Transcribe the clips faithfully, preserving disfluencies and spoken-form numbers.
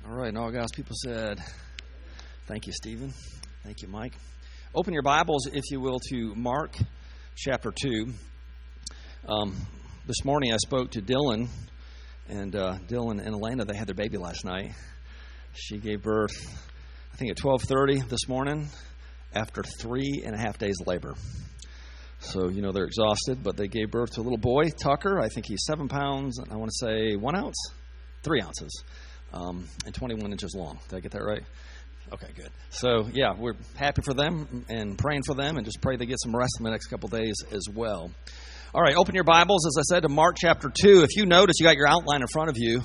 All right, and all God's people said, thank you, Stephen. Thank you, Mike. Open your Bibles, if you will, to Mark chapter two. Um, this morning I spoke to Dylan, and uh, Dylan and Elena, they had their baby last night. She gave birth, I think, at twelve thirty this morning after three and a half days of labor. So, you know, they're exhausted, but they gave birth to a little boy, Tucker. I think he's seven pounds, and I want to say one ounce, three ounces. Um, and twenty-one inches long. Did I get that right? Okay, good. So, yeah, we're happy for them and praying for them and just pray they get some rest in the next couple days as well. All right, open your Bibles, as I said, to Mark chapter two. If you notice, you got your outline in front of you.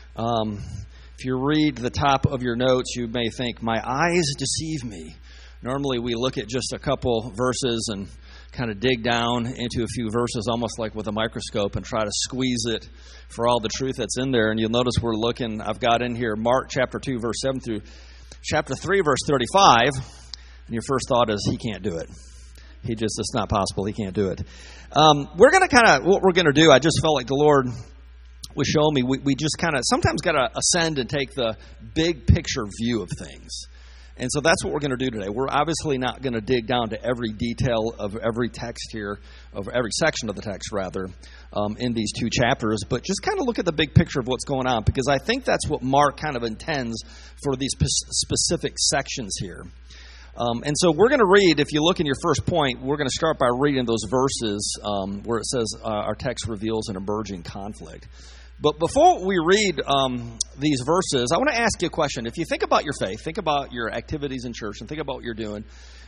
Um, if you read the top of your notes, you may think, my eyes deceive me. Normally, we look at just a couple verses and kind of dig down into a few verses almost like with a microscope and try to squeeze it for all the truth that's in there. And you'll notice we're looking, I've got in here Mark chapter two, verse seven through chapter three, verse thirty-five. And your first thought is, he can't do it. He just, it's not possible. He can't do it. Um, we're going to kind of, what we're going to do, I just felt like the Lord was showing me, we, we just kind of sometimes got to ascend and take the big picture view of things. And so that's what we're going to do today. We're obviously not going to dig down to every detail of every text here, of every section of the text, rather, um, in these two chapters, but just kind of look at the big picture of what's going on, because I think that's what Mark kind of intends for these p- specific sections here. Um, and so we're going to read, if you look in your first point, we're going to start by reading those verses um, where it says uh, our text reveals an emerging conflict. But before we read um, these verses, I want to ask you a question. If you think about your faith, think about your activities in church, and think about what you're doing,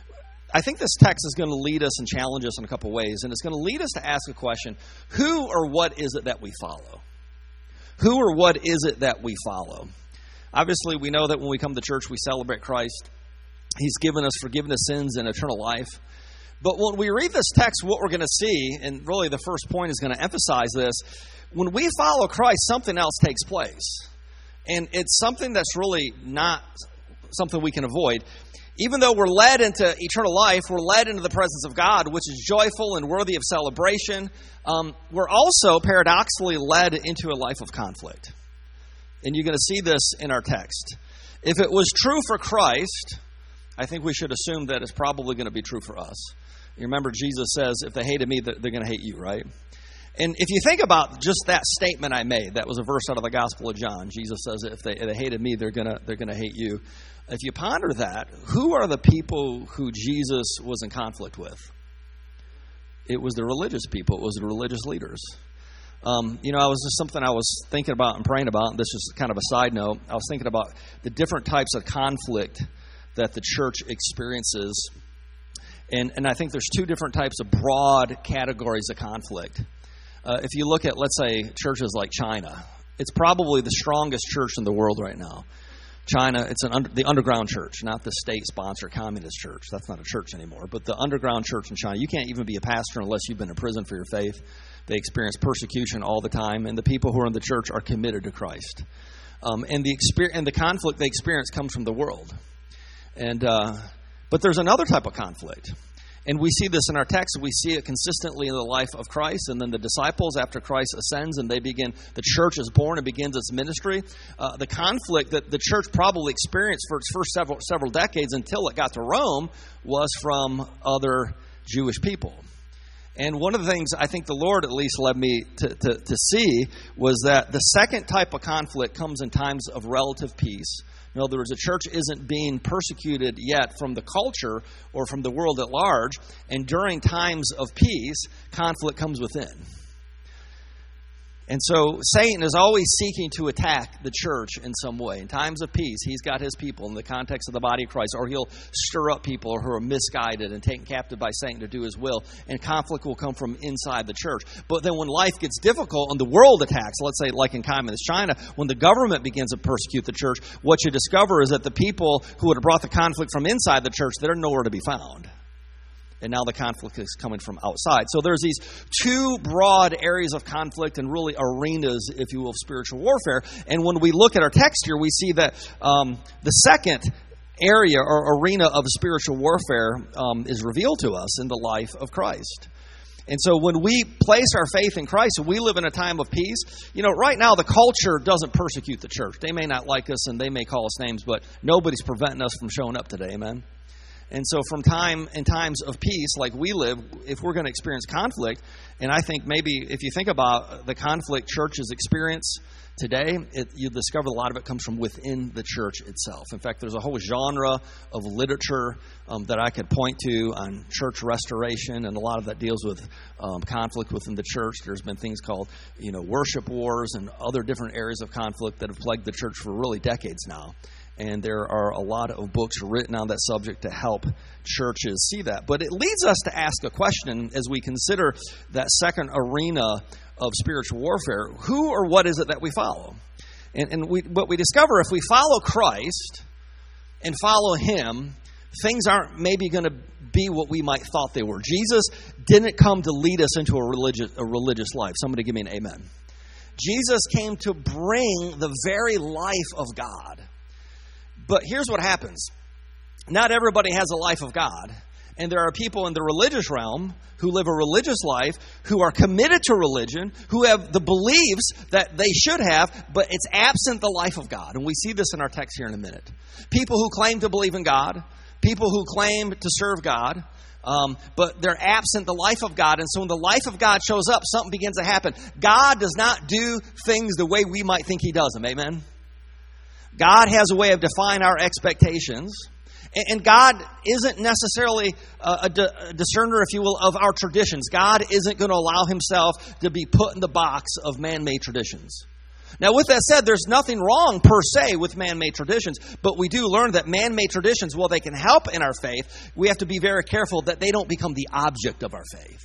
I think this text is going to lead us and challenge us in a couple ways. And it's going to lead us to ask a question, who or what is it that we follow? Who or what is it that we follow? Obviously, we know that when we come to church, we celebrate Christ. He's given us forgiveness of sins and eternal life. But when we read this text, what we're going to see, and really the first point is going to emphasize this, when we follow Christ, something else takes place. And it's something that's really not something we can avoid. Even though we're led into eternal life, we're led into the presence of God, which is joyful and worthy of celebration. Um, we're also paradoxically led into a life of conflict. And you're going to see this in our text. If it was true for Christ, I think we should assume that it's probably going to be true for us. You remember Jesus says, if they hated me, they're going to hate you, right? And if you think about just that statement I made, that was a verse out of the Gospel of John. Jesus says, if they, if they hated me, they're going to they're going to hate you. If you ponder that, who are the people who Jesus was in conflict with? It was the religious people. It was the religious leaders. Um, you know, it was just something I was thinking about and praying about, and this is kind of a side note. I was thinking about the different types of conflict that the church experiences. And, and I think there's two different types of broad categories of conflict. Uh, if you look at, let's say, churches like China, it's probably the strongest church in the world right now. China, it's an under, the underground church, not the state-sponsored communist church. That's not a church anymore. But the underground church in China, you can't even be a pastor unless you've been in prison for your faith. They experience persecution all the time, and the people who are in the church are committed to Christ. Um, and the experience, and the conflict they experience comes from the world. And uh, but there's another type of conflict. And we see this in our text. We see it consistently in the life of Christ. And then the disciples, after Christ ascends and they begin, the church is born and begins its ministry. Uh, the conflict that the church probably experienced for its first several several decades until it got to Rome was from other Jewish people. And one of the things I think the Lord at least led me to, to, to see was that the second type of conflict comes in times of relative peace. In other words, the church isn't being persecuted yet from the culture or from the world at large. And during times of peace, conflict comes within. And so Satan is always seeking to attack the church in some way. In times of peace, he's got his people in the context of the body of Christ, or he'll stir up people who are misguided and taken captive by Satan to do his will, and conflict will come from inside the church. But then when life gets difficult and the world attacks, let's say like in communist China, when the government begins to persecute the church, what you discover is that the people who would have brought the conflict from inside the church, they're nowhere to be found. And now the conflict is coming from outside. So there's these two broad areas of conflict and really arenas, if you will, of spiritual warfare. And when we look at our text here, we see that um, the second area or arena of spiritual warfare um, is revealed to us in the life of Christ. And so when we place our faith in Christ and we live in a time of peace, you know, right now the culture doesn't persecute the church. They may not like us and they may call us names, but nobody's preventing us from showing up today, amen? And so from time in times of peace, like we live, if we're going to experience conflict, and I think maybe if you think about the conflict churches experience today, it, you discover a lot of it comes from within the church itself. In fact, there's a whole genre of literature um, that I could point to on church restoration, and a lot of that deals with um, conflict within the church. There's been things called, you know, worship wars and other different areas of conflict that have plagued the church for really decades now. And there are a lot of books written on that subject to help churches see that. But it leads us to ask a question as we consider that second arena of spiritual warfare. Who or what is it that we follow? And, and we, what we discover, if we follow Christ and follow Him, things aren't maybe going to be what we might thought they were. Jesus didn't come to lead us into a religious, a religious life. Somebody give me an amen. Jesus came to bring the very life of God. But here's what happens. Not everybody has a life of God. And there are people in the religious realm who live a religious life, who are committed to religion, who have the beliefs that they should have, but it's absent the life of God. And we see this in our text here in a minute. People who claim to believe in God, people who claim to serve God, um, but they're absent the life of God. And so when the life of God shows up, something begins to happen. God does not do things the way we might think He does them. Amen? God has a way of defining our expectations. And God isn't necessarily a discerner, if you will, of our traditions. God isn't going to allow Himself to be put in the box of man-made traditions. Now, with that said, there's nothing wrong per se with man-made traditions, but we do learn that man-made traditions, while they can help in our faith, we have to be very careful that they don't become the object of our faith.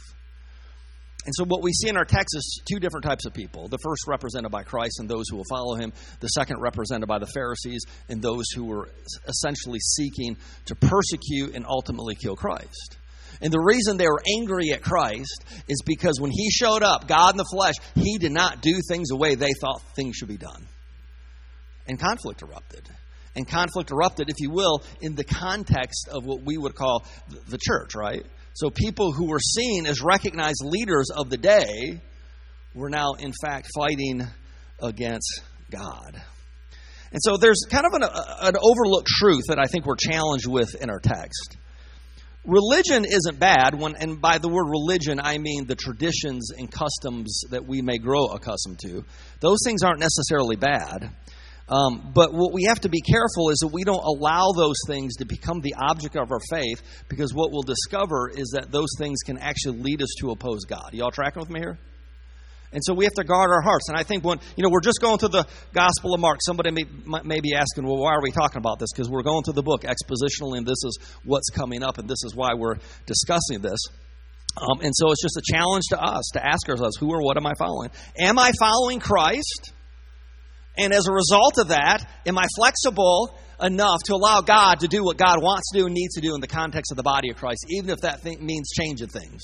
And so what we see in our text is two different types of people. The first represented by Christ and those who will follow Him. The second represented by the Pharisees and those who were essentially seeking to persecute and ultimately kill Christ. And the reason they were angry at Christ is because when He showed up, God in the flesh, He did not do things the way they thought things should be done. And conflict erupted. And conflict erupted, if you will, in the context of what we would call the church, right? So people who were seen as recognized leaders of the day were now, in fact, fighting against God. And so there's kind of an, an overlooked truth that I think we're challenged with in our text. Religion isn't bad, when, and by the word religion, I mean the traditions and customs that we may grow accustomed to. Those things aren't necessarily bad. Um, but what we have to be careful is that we don't allow those things to become the object of our faith, because what we'll discover is that those things can actually lead us to oppose God. Y'all tracking with me here? And so we have to guard our hearts. And I think when, you know, we're just going through the Gospel of Mark. Somebody may, may be asking, well, why are we talking about this? Because we're going through the book expositionally, and this is what's coming up, and this is why we're discussing this. Um, and so it's just a challenge to us to ask ourselves, who or what am I following? Am I following Christ? And as a result of that, am I flexible enough to allow God to do what God wants to do and needs to do in the context of the body of Christ, even if that thing means changing things?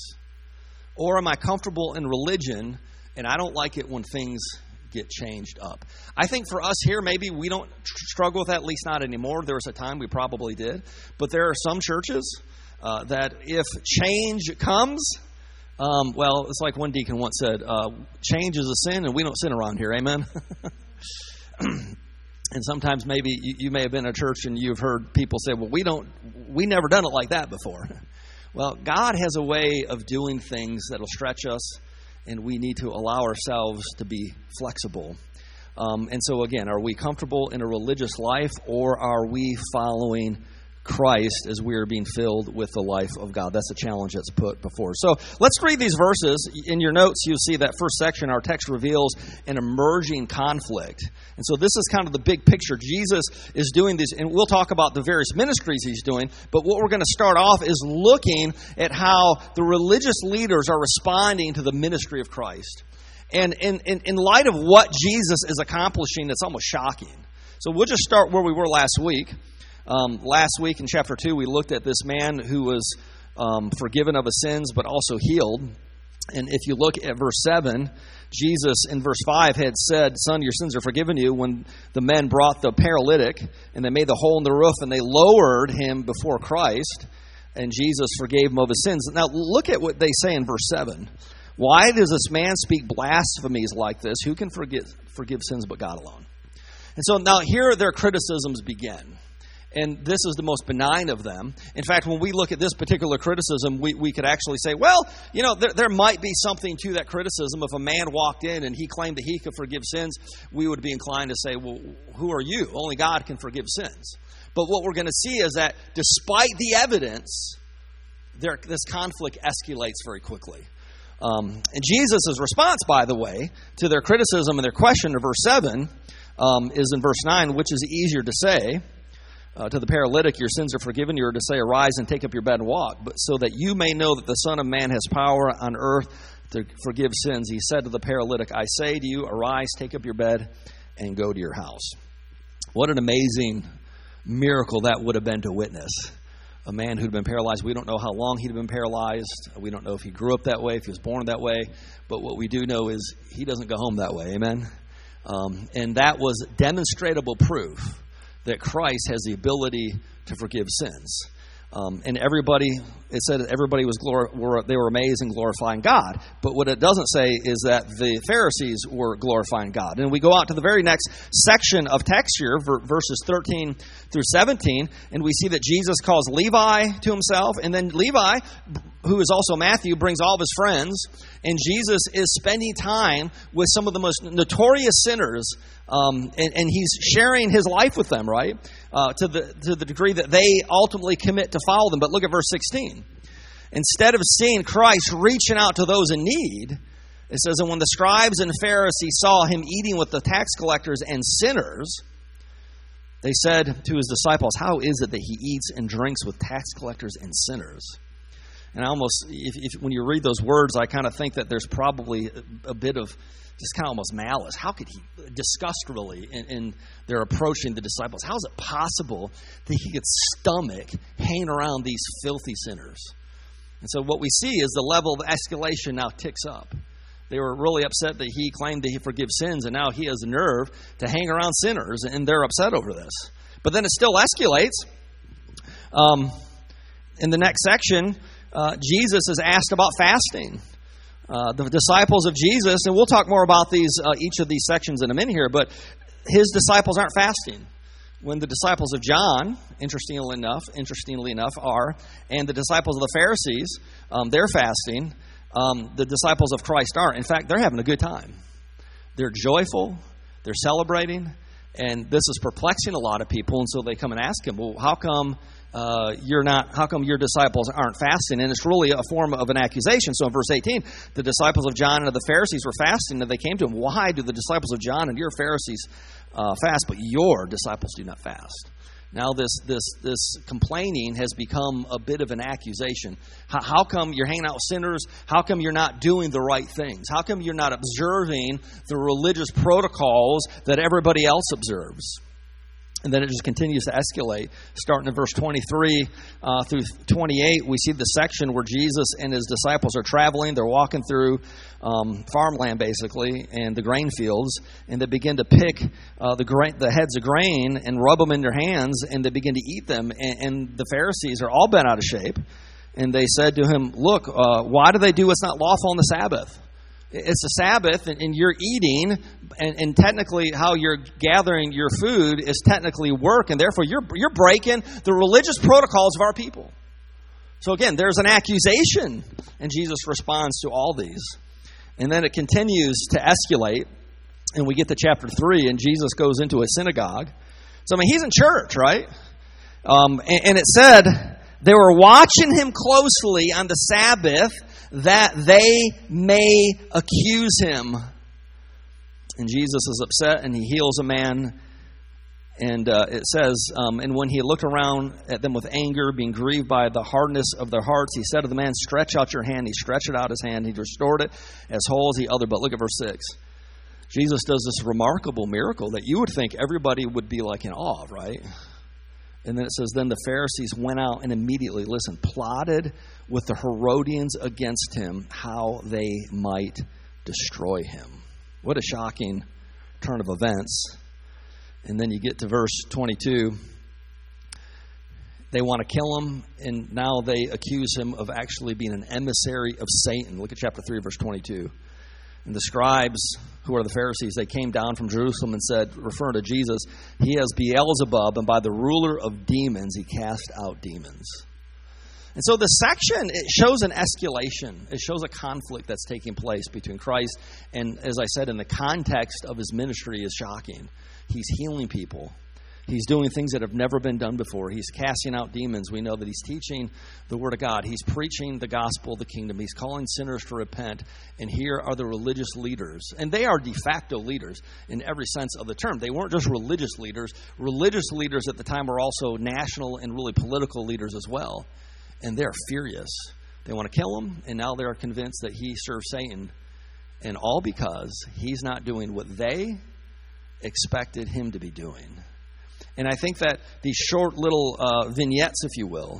Or am I comfortable in religion, and I don't like it when things get changed up? I think for us here, maybe we don't struggle with that, at least not anymore. There was a time we probably did. But there are some churches uh, that if change comes, um, well, it's like one deacon once said, uh, change is a sin, and we don't sin around here. Amen? And sometimes maybe you, you may have been in a church and you've heard people say, well, we don't, we never done it like that before. Well, God has a way of doing things that will stretch us, and we need to allow ourselves to be flexible. Um, and so again, are we comfortable in a religious life, or are we following Christ as we are being filled with the life of God? That's a challenge that's put before us. So let's read these verses. In your notes, you'll see that first section, our text reveals an emerging conflict. And so this is kind of the big picture. Jesus is doing this, and we'll talk about the various ministries He's doing, but what we're going to start off is looking at how the religious leaders are responding to the ministry of Christ. And in, in, in light of what Jesus is accomplishing, it's almost shocking. So we'll just start where we were last week. Um, last week in chapter two, we looked at this man who was um, forgiven of his sins, but also healed. And if you look at verse seven, Jesus in verse five had said, "Son, your sins are forgiven you," when the men brought the paralytic and they made the hole in the roof and they lowered him before Christ. and Jesus forgave him of his sins. Now, look at what they say in verse seven. Why does this man speak blasphemies like this? Who can forgive, forgive sins but God alone? And so now here their criticisms begin. And this is the most benign of them. In fact, when we look at this particular criticism, we, we could actually say, well, you know, there, there might be something to that criticism. If a man walked in and he claimed that he could forgive sins, we would be inclined to say, well, who are you? Only God can forgive sins. But what we're going to see is that despite the evidence, there, this conflict escalates very quickly. Um, and Jesus' response, by the way, to their criticism and their question in verse seven um, is in verse nine, which is easier to say. Uh, to the paralytic, your sins are forgiven you, or to say, arise and take up your bed and walk. But so that you may know that the Son of Man has power on earth to forgive sins, he said to the paralytic, I say to you, arise, take up your bed, and go to your house. What an amazing miracle that would have been to witness. A man who'd been paralyzed. We don't know how long he'd been paralyzed. We don't know if he grew up that way, if he was born that way. But what we do know is he doesn't go home that way. Amen? Um, and that was demonstrable proof that Christ has the ability to forgive sins. Um, and everybody, it said everybody was glor- were they were amazed and glorifying God. But what it doesn't say is that the Pharisees were glorifying God. And we go out to the very next section of text here, verses thirteen through seventeen, and we see that Jesus calls Levi to himself, and then Levi, who is also Matthew, brings all of his friends, and Jesus is spending time with some of the most notorious sinners, um, and, and he's sharing his life with them, right? Uh, to the to the degree that they ultimately commit to follow them. But look at verse sixteen. Instead of seeing Christ reaching out to those in need, it says, and when the scribes and Pharisees saw him eating with the tax collectors and sinners, they said to his disciples, how is it that he eats and drinks with tax collectors and sinners? And I almost, if, if when you read those words, I kind of think that there's probably a, a bit of just kind of almost malice. How could he, disgust really, in, in their approaching the disciples. How is it possible that he could stomach hanging around these filthy sinners? And so what we see is the level of escalation now ticks up. They were really upset that he claimed that he forgives sins, and now he has the nerve to hang around sinners, and they're upset over this. But then it still escalates. Um, in the next section, uh, Jesus is asked about fasting. Uh, the disciples of Jesus, and we'll talk more about these uh, each of these sections in a minute here, but his disciples aren't fasting. When the disciples of John, interestingly enough, interestingly enough, are, and the disciples of the Pharisees, um, they're fasting. Um, the disciples of Christ aren't. In fact, they're having a good time. They're joyful. They're celebrating. And this is perplexing a lot of people. And so they come and ask him, well, how come uh, you're not, how come your disciples aren't fasting? And it's really a form of an accusation. So in verse eighteen, the disciples of John and the Pharisees were fasting. And they came to him, why do the disciples of John and your Pharisees uh, fast, but your disciples do not fast? Now this this this complaining has become a bit of an accusation. How, how come you're hanging out with sinners? How come you're not doing the right things? How come you're not observing the religious protocols that everybody else observes? And then it just continues to escalate. Starting in verse twenty-three uh, through twenty-eight, we see the section where Jesus and his disciples are traveling. They're walking through um, farmland, basically, and the grain fields. And they begin to pick uh, the grain, the heads of grain and rub them in their hands, and they begin to eat them. And, and the Pharisees are all bent out of shape. And they said to him, look, uh, why do they do what's not lawful on the Sabbath? It's the Sabbath, and you're eating, and, and technically how you're gathering your food is technically work, and therefore you're you're breaking the religious protocols of our people. So again, there's an accusation, and Jesus responds to all these. And then it continues to escalate, and we get to chapter three, and Jesus goes into a synagogue. So, I mean, he's in church, right? Um, and, and it said they were watching him closely on the Sabbath, that they may accuse him. And Jesus is upset, and he heals a man. And uh, it says, um, and when he looked around at them with anger, being grieved by the hardness of their hearts, he said to the man, stretch out your hand. He stretched out his hand. He restored it as whole as the other. But look at verse six. Jesus does this remarkable miracle that you would think everybody would be like in awe, right? And then it says, then the Pharisees went out and immediately, listen, plotted with the Herodians against him how they might destroy him. What a shocking turn of events. And then you get to verse twenty-two. They want to kill him, and now they accuse him of actually being an emissary of Satan. Look at chapter three, verse twenty-two. And the scribes, who are the Pharisees, they came down from Jerusalem and said, referring to Jesus, he has Beelzebub, and by the ruler of demons he cast out demons. And so this section, it shows an escalation. It shows a conflict that's taking place between Christ. And as I said, in the context of his ministry is shocking. He's healing people. He's doing things that have never been done before. He's casting out demons. We know that he's teaching the Word of God. He's preaching the gospel of the kingdom. He's calling sinners to repent. And here are the religious leaders. And they are de facto leaders in every sense of the term. They weren't just religious leaders. Religious leaders at the time were also national and really political leaders as well. And they're furious. They want to kill him, and now they're convinced that he serves Satan. And all because he's not doing what they expected him to be doing. And I think that these short little uh, vignettes, if you will,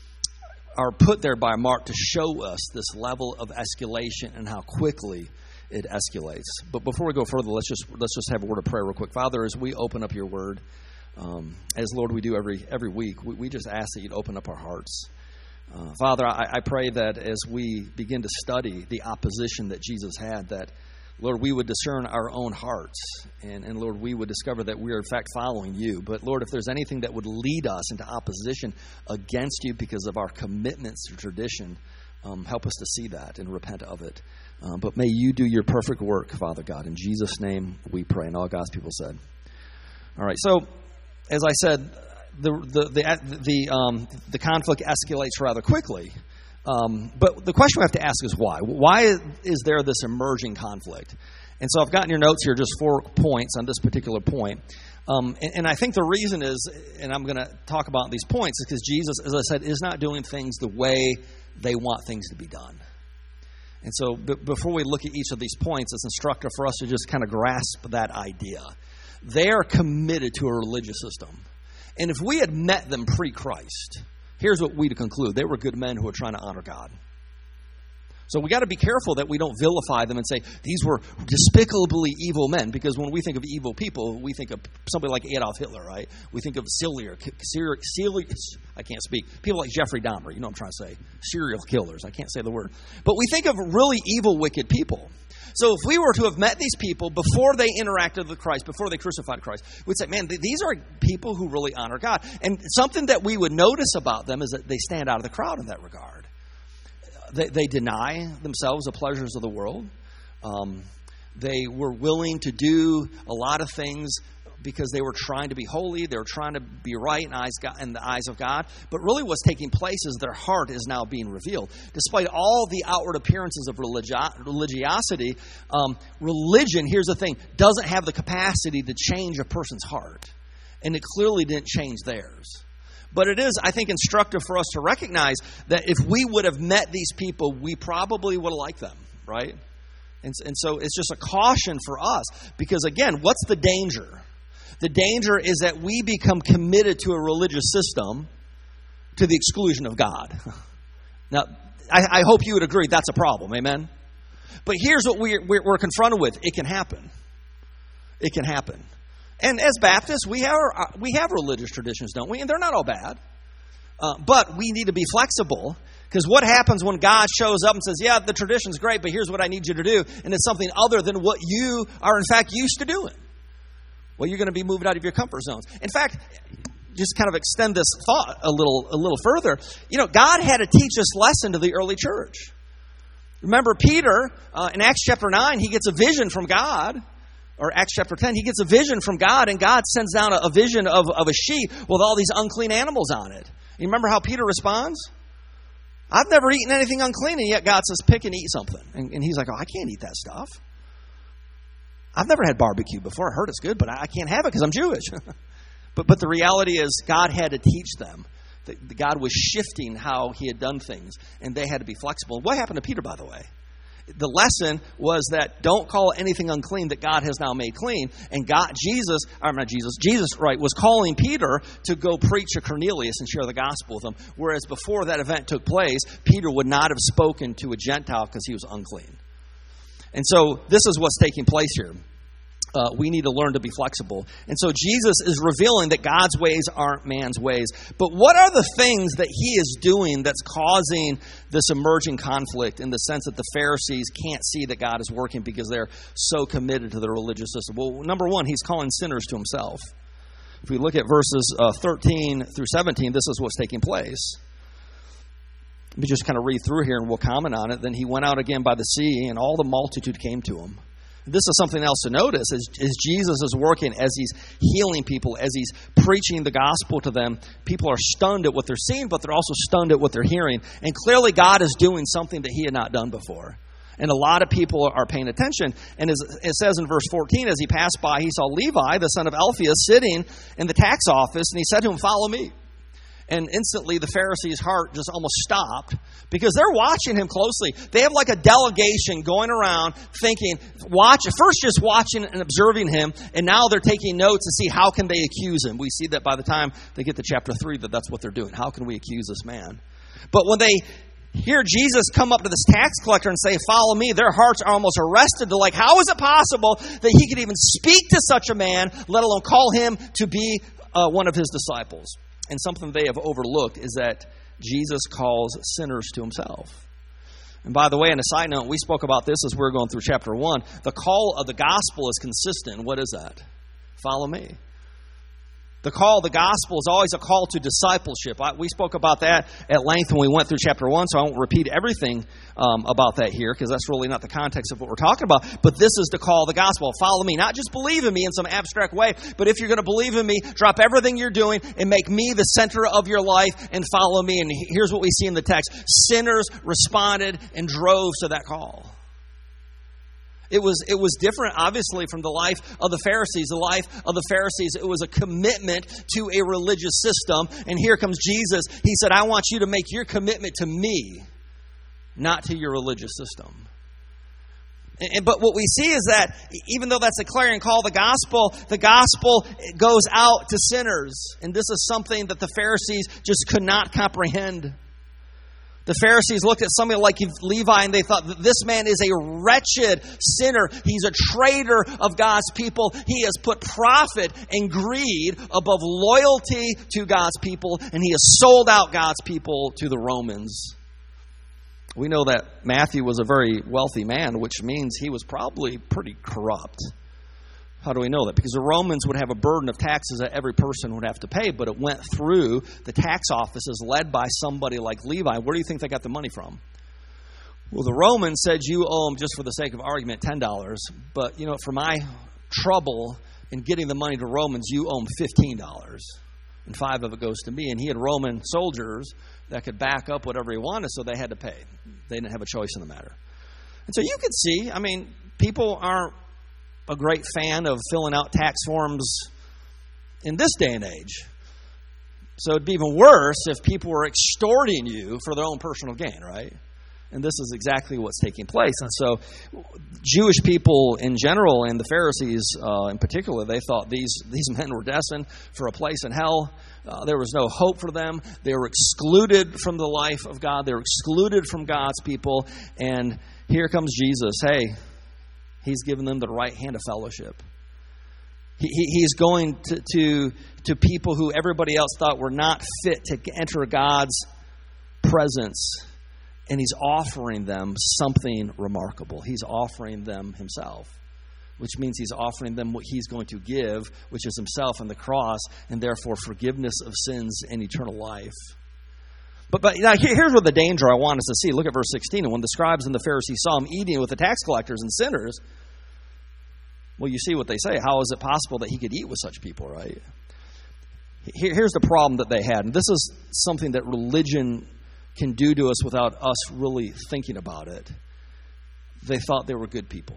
are put there by Mark to show us this level of escalation and how quickly it escalates. But before we go further, let's just let's just have a word of prayer real quick. Father, as we open up your word, um, as Lord we do every every week, we, we just ask that you'd open up our hearts. Uh, Father, I, I pray that as we begin to study the opposition that Jesus had, that Lord, we would discern our own hearts, and, and Lord, we would discover that we are in fact following you. But Lord, if there's anything that would lead us into opposition against you because of our commitments to tradition, um, help us to see that and repent of it. Um, but may you do your perfect work, Father God. In Jesus' name we pray. And all God's people said. All right, so as I said, the the the the, um, the conflict escalates rather quickly. Um, but the question we have to ask is why? Why is there this emerging conflict? And so I've gotten your notes here, just four points on this particular point. Um, and, and I think the reason is, and I'm going to talk about these points, is because Jesus, as I said, is not doing things the way they want things to be done. And so b- before we look at each of these points, it's instructive for us to just kind of grasp that idea. They are committed to a religious system. And if we had met them pre-Christ, here's what we to conclude. They were good men who were trying to honor God. So we got to be careful that we don't vilify them and say these were despicably evil men, because when we think of evil people, we think of somebody like Adolf Hitler, right? We think of serial, serial, I can't speak, people like Jeffrey Dahmer, you know what I'm trying to say, serial killers, I can't say the word. But we think of really evil, wicked people. So if we were to have met these people before they interacted with Christ, before they crucified Christ, we'd say, man, these are people who really honor God. And something that we would notice about them is that they stand out of the crowd in that regard. They, they deny themselves the pleasures of the world. Um, they were willing to do a lot of things because they were trying to be holy. They were trying to be right in, eyes, in the eyes of God. But really what's taking place is their heart is now being revealed. Despite all the outward appearances of religi- religiosity, um, religion, here's the thing, doesn't have the capacity to change a person's heart. And it clearly didn't change theirs. But it is, I think, instructive for us to recognize that if we would have met these people, we probably would have liked them, right? And, and so it's just a caution for us. Because, again, what's the danger? The danger is that we become committed to a religious system to the exclusion of God. Now, I, I hope you would agree that's a problem, amen? But here's what we're, we're, we're confronted with. It can happen. It can happen. And as Baptists, we have we have religious traditions, don't we? And they're not all bad. Uh, but we need to be flexible, because what happens when God shows up and says, yeah, the tradition's great, but here's what I need you to do, and it's something other than what you are in fact used to doing? Well, you're going to be moved out of your comfort zones. In fact, just kind of extend this thought a little a little further. You know, God had to teach this lesson to the early church. Remember Peter, uh, in Acts chapter nine, he gets a vision from God. Or Acts chapter ten, he gets a vision from God, and God sends down a, a vision of, of a sheep with all these unclean animals on it. You remember how Peter responds? I've never eaten anything unclean, and yet God says, pick and eat something. And, and he's like, oh, I can't eat that stuff. I've never had barbecue before. I heard it's good, but I, I can't have it because I'm Jewish. but but the reality is God had to teach them. That God was shifting how he had done things, and they had to be flexible. What happened to Peter, by the way? The lesson was that don't call anything unclean that God has now made clean. And God, Jesus, or not Jesus, Jesus, right, was calling Peter to go preach to Cornelius and share the gospel with him. Whereas before that event took place, Peter would not have spoken to a Gentile because he was unclean. And so this is what's taking place here. Uh, we need to learn to be flexible. And so Jesus is revealing that God's ways aren't man's ways. But what are the things that he is doing that's causing this emerging conflict in the sense that the Pharisees can't see that God is working because they're so committed to the religious system? Well, number one, he's calling sinners to himself. If we look at verses uh, thirteen through seventeen, this is what's taking place. Let me just kind of read through here and we'll comment on it. Then he went out again by the sea, and all the multitude came to him. This is something else to notice as, as Jesus is working, as he's healing people, as he's preaching the gospel to them. People are stunned at what they're seeing, but they're also stunned at what they're hearing. And clearly God is doing something that he had not done before. And a lot of people are paying attention. And as it says in verse fourteen, as he passed by, he saw Levi, the son of Alphaeus, sitting in the tax office, and he said to him, "Follow me." And instantly the Pharisees' heart just almost stopped because they're watching him closely. They have like a delegation going around thinking, watch, first just watching and observing him, and now they're taking notes and see how can they accuse him. We see that by the time they get to chapter three that that's what they're doing. How can we accuse this man? But when they hear Jesus come up to this tax collector and say, "Follow me," their hearts are almost arrested. They're like, how is it possible that he could even speak to such a man, let alone call him to be uh, one of his disciples? And something they have overlooked is that Jesus calls sinners to himself. And by the way, on a side note, we spoke about this as we were going through chapter one. The call of the gospel is consistent. What is that? Follow me. The call of the gospel is always a call to discipleship. I, we spoke about that at length when we went through chapter one, so I won't repeat everything um, about that here because that's really not the context of what we're talking about. But this is the call of the gospel. Follow me. Not just believe in me in some abstract way, but if you're going to believe in me, drop everything you're doing and make me the center of your life and follow me. And here's what we see in the text. Sinners responded and drove to that call. It was it was different, obviously, from the life of the Pharisees. The life of the Pharisees, it was a commitment to a religious system. And here comes Jesus. He said, "I want you to make your commitment to me, not to your religious system." And, but what we see is that even though that's a clarion call, the gospel, the gospel goes out to sinners. And this is something that the Pharisees just could not comprehend. The Pharisees looked at somebody like Levi and they thought that this man is a wretched sinner. He's a traitor of God's people. He has put profit and greed above loyalty to God's people, and he has sold out God's people to the Romans. We know that Matthew was a very wealthy man, which means he was probably pretty corrupt. How do we know that? Because the Romans would have a burden of taxes that every person would have to pay, but it went through the tax offices led by somebody like Levi. Where do you think they got the money from? Well, the Romans said you owe them, just for the sake of argument, ten dollars. But, you know, for my trouble in getting the money to Romans, you owe them fifteen dollars. And five of it goes to me. And he had Roman soldiers that could back up whatever he wanted, so they had to pay. They didn't have a choice in the matter. And so you could see, I mean, people aren't a great fan of filling out tax forms in this day and age. So it'd be even worse if people were extorting you for their own personal gain, right? And this is exactly what's taking place. And so Jewish people in general, and the Pharisees uh, in particular, they thought these, these men were destined for a place in hell. Uh, there was no hope for them. They were excluded from the life of God. They were excluded from God's people. And here comes Jesus. Hey, he's given them the right hand of fellowship. He, he, he's going to, to, to people who everybody else thought were not fit to enter God's presence. And he's offering them something remarkable. He's offering them himself, which means he's offering them what he's going to give, which is himself on the cross, and therefore forgiveness of sins and eternal life. But, but now here's where the danger I want us to see. Look at verse sixteen. And when the scribes and the Pharisees saw him eating with the tax collectors and sinners, well, you see what they say. How is it possible that he could eat with such people, right? Here, here's the problem that they had. And this is something that religion can do to us without us really thinking about it. They thought they were good people.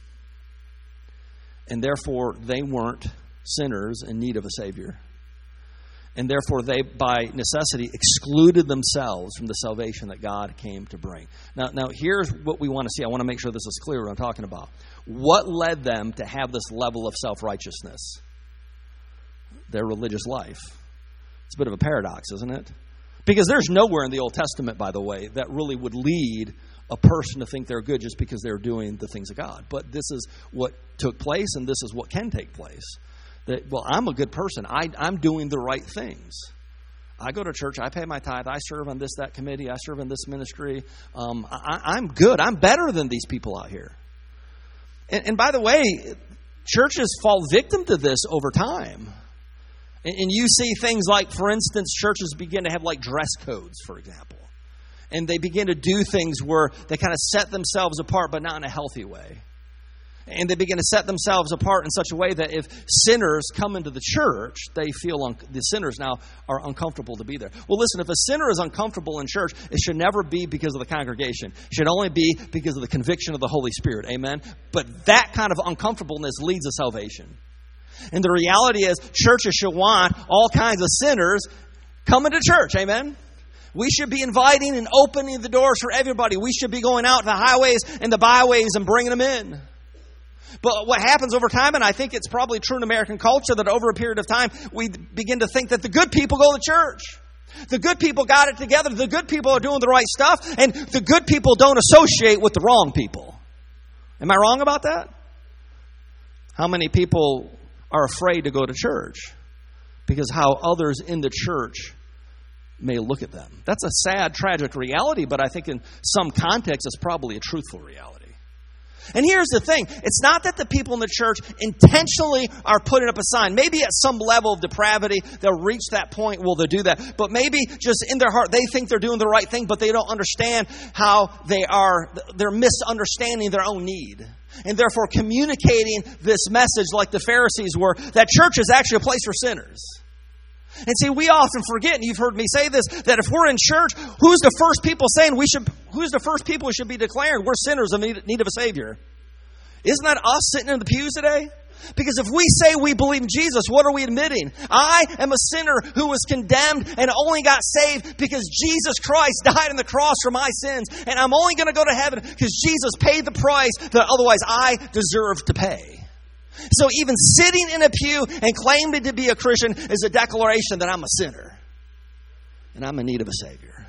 And therefore, they weren't sinners in need of a Savior. And therefore, they, by necessity, excluded themselves from the salvation that God came to bring. Now, now here's what we want to see. I want to make sure this is clear what I'm talking about. What led them to have this level of self-righteousness? Their religious life. It's a bit of a paradox, isn't it? Because there's nowhere in the Old Testament, by the way, that really would lead a person to think they're good just because they're doing the things of God. But this is what took place, and this is what can take place. That, well, I'm a good person. I, I'm doing the right things. I go to church. I pay my tithe. I serve on this, that committee. I serve in this ministry. Um, I, I'm good. I'm better than these people out here. And, and by the way, churches fall victim to this over time. And, and you see things like, for instance, churches begin to have like dress codes, for example. And they begin to do things where they kind of set themselves apart, but not in a healthy way. And they begin to set themselves apart in such a way that if sinners come into the church, they feel un- the sinners now are uncomfortable to be there. Well, listen, if a sinner is uncomfortable in church, it should never be because of the congregation. It should only be because of the conviction of the Holy Spirit. Amen? But that kind of uncomfortableness leads to salvation. And the reality is, churches should want all kinds of sinners coming to church. Amen? We should be inviting and opening the doors for everybody. We should be going out to the highways and the byways and bringing them in. But what happens over time, and I think it's probably true in American culture, that over a period of time, we begin to think that the good people go to church. The good people got it together. The good people are doing the right stuff. And the good people don't associate with the wrong people. Am I wrong about that? How many people are afraid to go to church because how others in the church may look at them? That's a sad, tragic reality, but I think in some context it's probably a truthful reality. And here's the thing. It's not that the people in the church intentionally are putting up a sign. Maybe at some level of depravity, they'll reach that point, well, they'll do that. But maybe just in their heart, they think they're doing the right thing, but they don't understand how they are, they're misunderstanding their own need. And therefore communicating this message like the Pharisees were, that church is actually a place for sinners. And see, we often forget, and you've heard me say this, that if we're in church, who's the first people saying we should, who's the first people who should be declaring we're sinners in need of a Savior? Isn't that us sitting in the pews today? Because if we say we believe in Jesus, what are we admitting? I am a sinner who was condemned and only got saved because Jesus Christ died on the cross for my sins. And I'm only going to go to heaven because Jesus paid the price that otherwise I deserve to pay. So even sitting in a pew and claiming to be a Christian is a declaration that I'm a sinner and I'm in need of a Savior.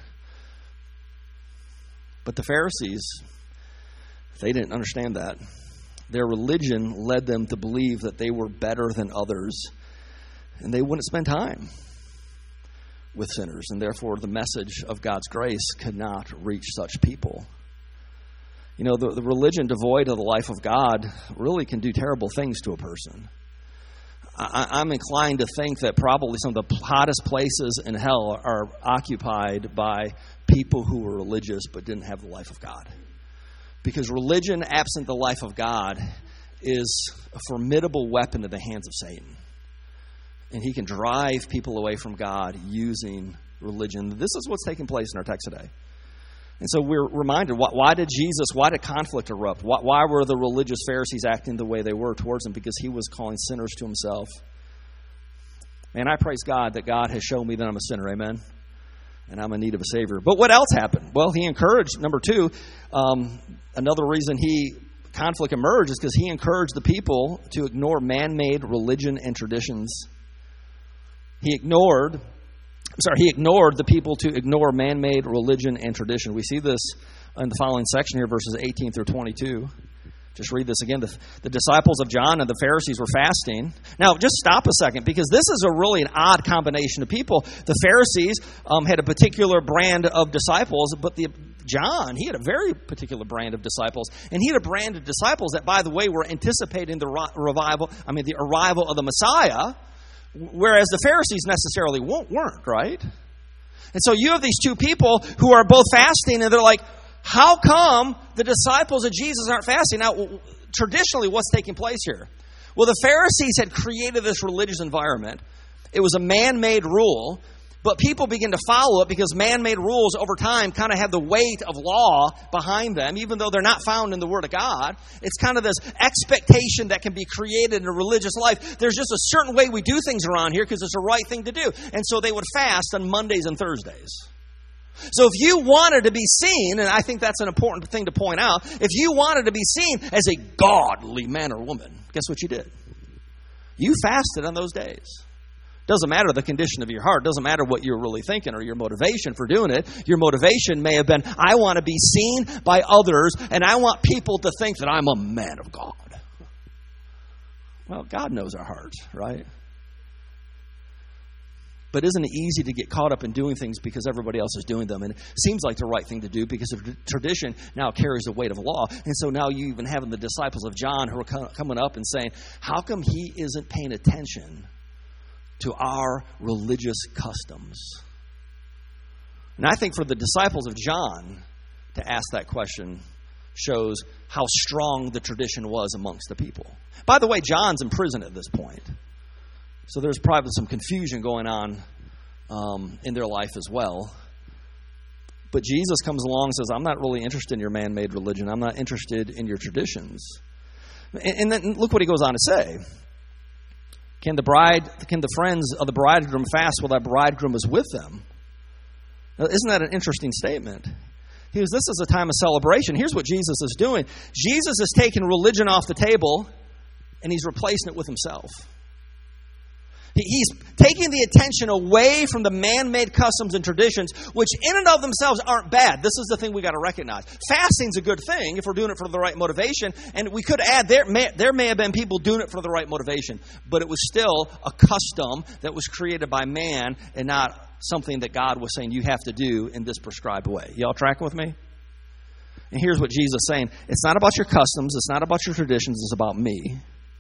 But the Pharisees, they didn't understand that. Their religion led them to believe that they were better than others, and they wouldn't spend time with sinners, and therefore the message of God's grace could not reach such people. You know, the, the religion devoid of the life of God really can do terrible things to a person. I, I'm inclined to think that probably some of the hottest places in hell are occupied by people who were religious but didn't have the life of God. Because religion, absent the life of God, is a formidable weapon in the hands of Satan. And he can drive people away from God using religion. This is what's taking place in our text today. And so we're reminded, why, why did Jesus, why did conflict erupt? Why, why were the religious Pharisees acting the way they were towards him? Because he was calling sinners to himself. Man, I praise God that God has shown me that I'm a sinner, amen? And I'm in need of a Savior. But what else happened? Well, he encouraged, number two, um, another reason he conflict emerged is because he encouraged the people to ignore man-made religion and traditions. He ignored... I'm sorry, he ignored the people to ignore man-made religion and tradition. We see this in the following section here, verses eighteen through twenty-two. Just read this again. The, the disciples of John and the Pharisees were fasting. Now, just stop a second, because this is a really an odd combination of people. The Pharisees um, had a particular brand of disciples, but the John, he had a very particular brand of disciples. And he had a brand of disciples that, by the way, were anticipating the revival, I mean, the arrival of the Messiah, whereas the Pharisees necessarily weren't, right? And so you have these two people who are both fasting, and they're like, how come the disciples of Jesus aren't fasting? Now, traditionally, what's taking place here? Well, the Pharisees had created this religious environment. It was a man-made rule, but people begin to follow it because man-made rules over time kind of have the weight of law behind them, even though they're not found in the Word of God. It's kind of this expectation that can be created in a religious life. There's just a certain way we do things around here because it's the right thing to do. And so they would fast on Mondays and Thursdays. So if you wanted to be seen, and I think that's an important thing to point out, if you wanted to be seen as a godly man or woman, guess what you did? You fasted on those days. Doesn't matter the condition of your heart. Doesn't matter what you're really thinking or your motivation for doing it. Your motivation may have been, I want to be seen by others, and I want people to think that I'm a man of God. Well, God knows our hearts, right? But isn't it easy to get caught up in doing things because everybody else is doing them? And it seems like the right thing to do because of tradition now carries the weight of law. And so now you even having the disciples of John who are coming up and saying, how come he isn't paying attention to our religious customs? And I think for the disciples of John to ask that question shows how strong the tradition was amongst the people. By the way, John's in prison at this point. So there's probably some confusion going on um, in their life as well. But Jesus comes along and says, I'm not really interested in your man-made religion. I'm not interested in your traditions. And, and then look what he goes on to say. Can the bride, can the friends of the bridegroom fast while that bridegroom is with them? Now, isn't that an interesting statement? He goes, this is a time of celebration. Here's what Jesus is doing. Jesus is taking religion off the table and he's replacing it with himself. He's taking the attention away from the man-made customs and traditions, which in and of themselves aren't bad. This is the thing we got to recognize. Fasting's a good thing if we're doing it for the right motivation. And we could add, there may, there may have been people doing it for the right motivation, but it was still a custom that was created by man and not something that God was saying you have to do in this prescribed way. Y'all tracking with me? And here's what Jesus is saying. It's not about your customs. It's not about your traditions. It's about me.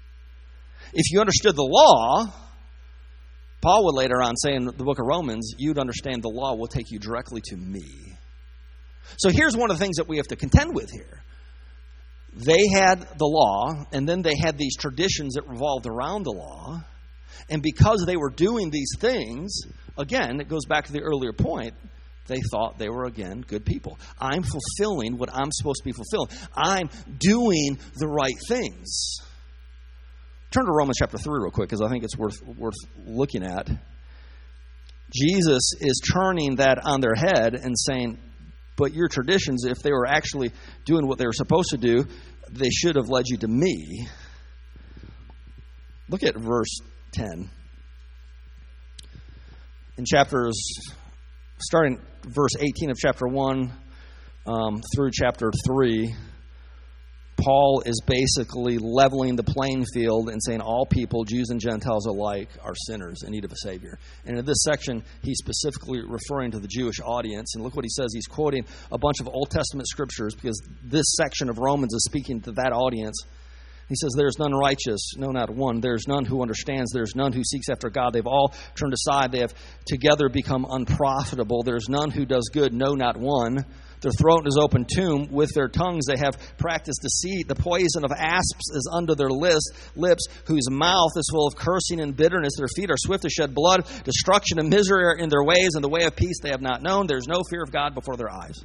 If you understood the law, Paul would later on say in the book of Romans, you'd understand the law will take you directly to me. So here's one of the things that we have to contend with here. They had the law, and then they had these traditions that revolved around the law. And because they were doing these things, again, it goes back to the earlier point, they thought they were, again, good people. I'm fulfilling what I'm supposed to be fulfilling. I'm doing the right things. Turn to Romans chapter three real quick because I think it's worth worth looking at. Jesus is turning that on their head and saying, but your traditions, if they were actually doing what they were supposed to do, they should have led you to me. Look at verse ten. In chapters, starting verse eighteen of chapter one um, through chapter three, Paul is basically leveling the playing field and saying all people, Jews and Gentiles alike, are sinners in need of a Savior. And in this section, he's specifically referring to the Jewish audience. And look what he says. He's quoting a bunch of Old Testament scriptures because this section of Romans is speaking to that audience. He says, there's none righteous, no, not one. There's none who understands. There's none who seeks after God. They've all turned aside. They have together become unprofitable. There's none who does good, no, not one. Their throat is open tomb. With their tongues they have practiced deceit. The poison of asps is under their lips, lips, whose mouth is full of cursing and bitterness. Their feet are swift to shed blood. Destruction and misery are in their ways, and the way of peace they have not known. There's no fear of God before their eyes.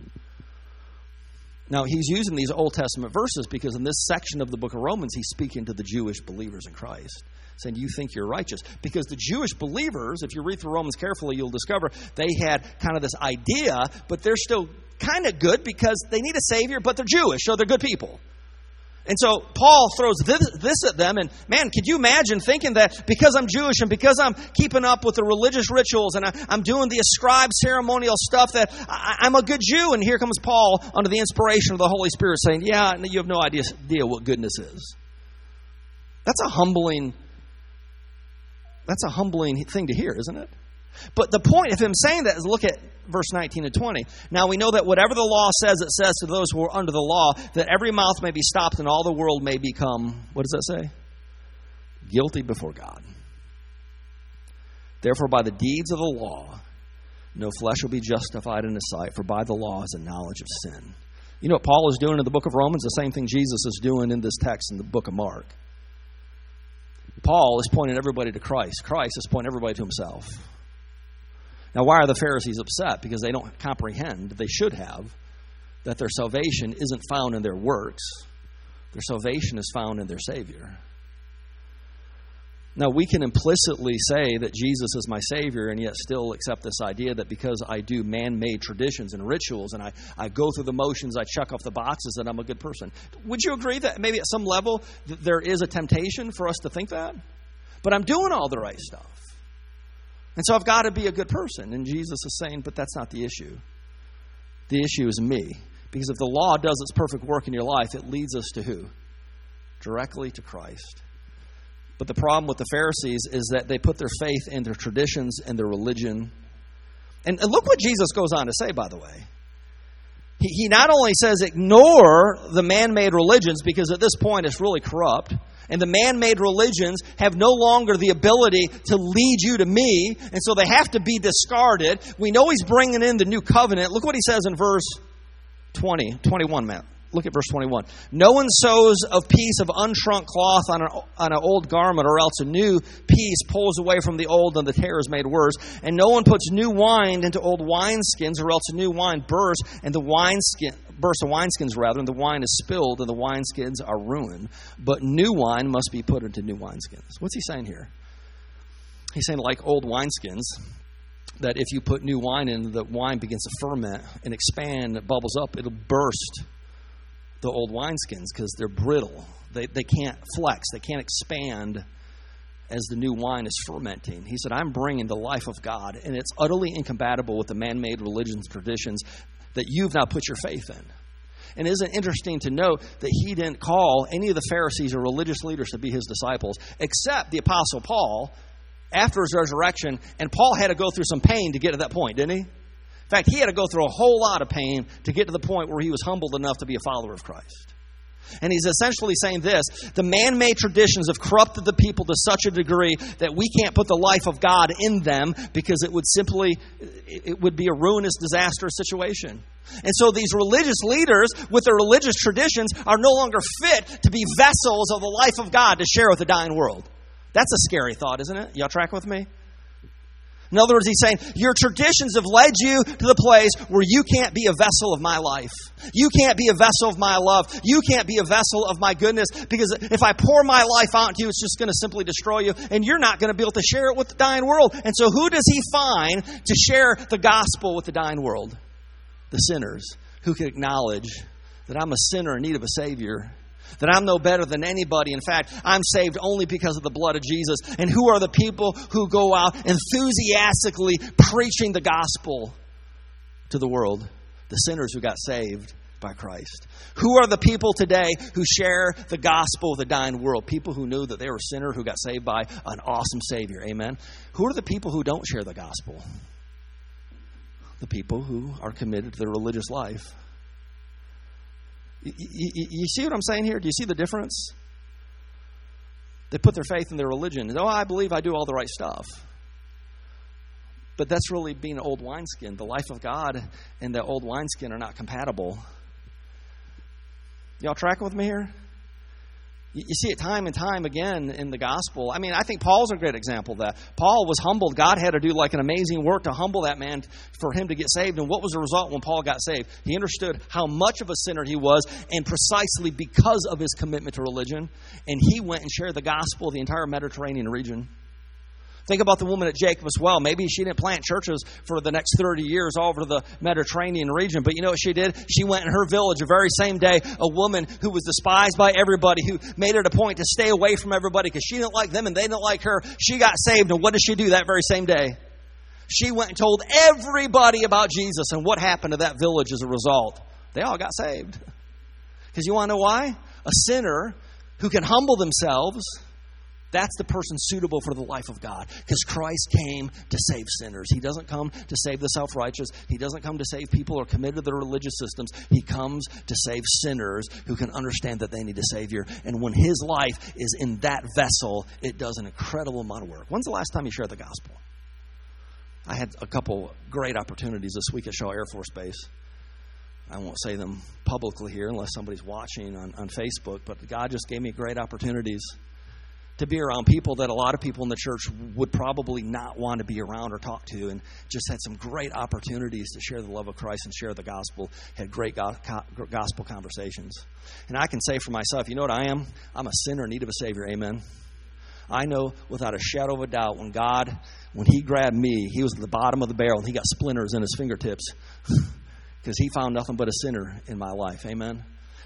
Now, he's using these Old Testament verses because in this section of the book of Romans, he's speaking to the Jewish believers in Christ, saying, you think you're righteous. Because the Jewish believers, if you read through Romans carefully, you'll discover they had kind of this idea, but they're still kind of good because they need a Savior, but they're Jewish, so they're good people. And so Paul throws this, this at them, and man, could you imagine thinking that because I'm Jewish and because I'm keeping up with the religious rituals and I, I'm doing the ascribed ceremonial stuff that I, I'm a good Jew, and here comes Paul under the inspiration of the Holy Spirit saying, yeah, you have no idea, idea what goodness is. That's a humbling, that's a humbling thing to hear, isn't it? But the point of him saying that is look at verse nineteen and twenty. Now we know that whatever the law says, it says to those who are under the law, that every mouth may be stopped and all the world may become, what does that say? Guilty before God. Therefore, by the deeds of the law, no flesh will be justified in his sight, for by the law is a knowledge of sin. You know what Paul is doing in the book of Romans? The same thing Jesus is doing in this text in the book of Mark. Paul is pointing everybody to Christ. Christ is pointing everybody to himself. Now, why are the Pharisees upset? Because they don't comprehend, they should have, that their salvation isn't found in their works. Their salvation is found in their Savior. Now, we can implicitly say that Jesus is my Savior and yet still accept this idea that because I do man-made traditions and rituals and I, I go through the motions, I check off the boxes, that I'm a good person. Would you agree that maybe at some level there is a temptation for us to think that? But I'm doing all the right stuff. And so I've got to be a good person. And Jesus is saying, but that's not the issue. The issue is me. Because if the law does its perfect work in your life, it leads us to who? Directly to Christ. But the problem with the Pharisees is that they put their faith in their traditions and their religion. And, and look what Jesus goes on to say, by the way. He, he not only says ignore the man-made religions, because at this point it's really corrupt, and the man-made religions have no longer the ability to lead you to me, and so they have to be discarded. We know he's bringing in the new covenant. Look what he says in verse twenty, twenty-one, Matt. Look at verse twenty-one. No one sews a piece of unshrunk cloth on an, on an old garment, or else a new piece pulls away from the old, and the tear is made worse. And no one puts new wine into old wineskins, or else a new wine bursts, and the wineskin bursts the wineskins rather, and the wine is spilled, and the wineskins are ruined. But new wine must be put into new wineskins. What's he saying here? He's saying, like old wineskins, that if you put new wine in, the wine begins to ferment and expand, it bubbles up, it'll burst the old wineskins because they're brittle. They they can't flex. They can't expand as the new wine is fermenting. He said, I'm bringing the life of God, and it's utterly incompatible with the man-made religions, traditions that you've now put your faith in. And isn't it interesting to note that he didn't call any of the Pharisees or religious leaders to be his disciples, except the Apostle Paul after his resurrection, and Paul had to go through some pain to get to that point, didn't he? In fact, he had to go through a whole lot of pain to get to the point where he was humbled enough to be a follower of Christ. And he's essentially saying this: the man-made traditions have corrupted the people to such a degree that we can't put the life of God in them, because it would simply, it would be a ruinous, disastrous situation. And so these religious leaders with their religious traditions are no longer fit to be vessels of the life of God to share with the dying world. That's a scary thought, isn't it? Y'all track with me? In other words, he's saying, your traditions have led you to the place where you can't be a vessel of my life. You can't be a vessel of my love. You can't be a vessel of my goodness, because if I pour my life out into you, it's just going to simply destroy you, and you're not going to be able to share it with the dying world. And so who does he find to share the gospel with the dying world? The sinners who can acknowledge that I'm a sinner in need of a Savior, that I'm no better than anybody. In fact, I'm saved only because of the blood of Jesus. And who are the people who go out enthusiastically preaching the gospel to the world? The sinners who got saved by Christ. Who are the people today who share the gospel with the dying world? People who knew that they were a sinner who got saved by an awesome Savior. Amen. Who are the people who don't share the gospel? The people who are committed to their religious life. You, you, you see what I'm saying here? Do you see the difference? They put their faith in their religion. Oh, I believe I do all the right stuff. But that's really being an old wineskin. The life of God and the old wineskin are not compatible. Y'all tracking with me here? You see it time and time again in the gospel. I mean, I think Paul's a great example of that. Paul was humbled. God had to do like an amazing work to humble that man for him to get saved. And what was the result when Paul got saved? He understood how much of a sinner he was, and precisely because of his commitment to religion. And he went and shared the gospel of the entire Mediterranean region. Think about the woman at Jacob's well. Maybe she didn't plant churches for the next thirty years all over the Mediterranean region. But you know what she did? She went in her village the very same day. A woman who was despised by everybody, who made it a point to stay away from everybody because she didn't like them and they didn't like her. She got saved. And what did she do that very same day? She went and told everybody about Jesus. And what happened to that village as a result? They all got saved. Because you want to know why? A sinner who can humble themselves, that's the person suitable for the life of God. Because Christ came to save sinners. He doesn't come to save the self-righteous. He doesn't come to save people who are committed to their religious systems. He comes to save sinners who can understand that they need a Savior. And when his life is in that vessel, it does an incredible amount of work. When's the last time you shared the gospel? I had a couple great opportunities this week at Shaw Air Force Base. I won't say them publicly here unless somebody's watching on, on Facebook, but God just gave me great opportunities to be around people that a lot of people in the church would probably not want to be around or talk to, and just had some great opportunities to share the love of Christ and share the gospel. Had great go- co- gospel conversations. And I can say for myself, you know what I am? I'm a sinner in need of a Savior. Amen. I know without a shadow of a doubt, when God, when he grabbed me, he was at the bottom of the barrel and he got splinters in his fingertips because he found nothing but a sinner in my life. Amen.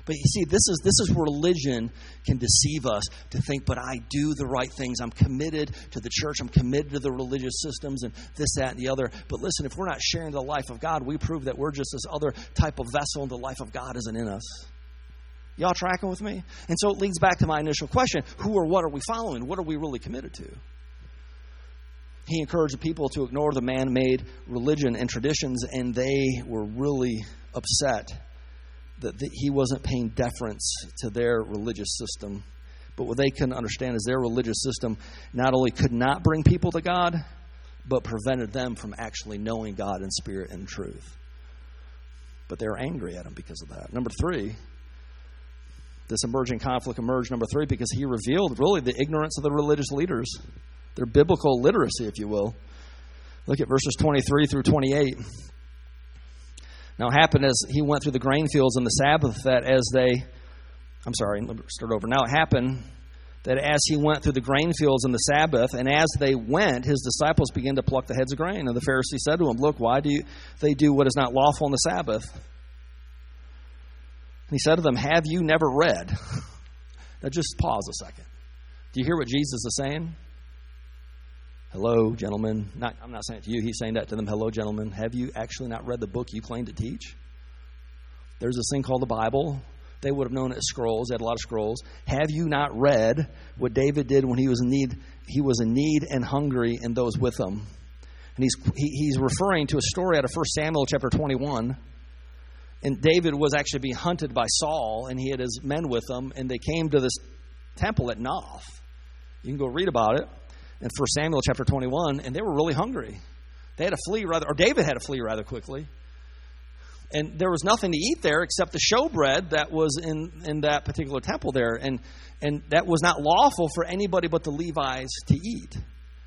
But you see, this is this is where religion can deceive us to think, but I do the right things. I'm committed to the church. I'm committed to the religious systems and this, that, and the other. But listen, if we're not sharing the life of God, we prove that we're just this other type of vessel and the life of God isn't in us. Y'all tracking with me? And so it leads back to my initial question. Who or what are we following? What are we really committed to? He encouraged the people to ignore the man-made religion and traditions, and they were really upset that he wasn't paying deference to their religious system. But what they couldn't understand is their religious system not only could not bring people to God, but prevented them from actually knowing God in spirit and truth. But they were angry at him because of that. Number three, this emerging conflict emerged, number three, because he revealed really the ignorance of the religious leaders, their biblical literacy, if you will. Look at verses twenty-three through twenty-eight. Now it happened as he went through the grain fields on the Sabbath that as they, I'm sorry, let me start over. Now it happened that as he went through the grain fields on the Sabbath, and as they went, his disciples began to pluck the heads of grain. And the Pharisees said to him, look, why do you, they do what is not lawful on the Sabbath? And he said to them, have you never read? Now just pause a second. Do you hear what Jesus is saying? Hello, gentlemen. Not, I'm not saying it to you. He's saying that to them. Hello, gentlemen. Have you actually not read the book you claim to teach? There's this thing called the Bible. They would have known it as scrolls. They had a lot of scrolls. Have you not read what David did when he was in need? He was in need and hungry, and those with him. And he's he, he's referring to a story out of First Samuel chapter twenty-one. And David was actually being hunted by Saul, and he had his men with him, and they came to this temple at Noth. You can go read about it in First Samuel chapter twenty-one, and they were really hungry. They had to flee rather, or David had to flee rather quickly. And there was nothing to eat there except the showbread that was in, in that particular temple there. And, and that was not lawful for anybody but the Levites to eat.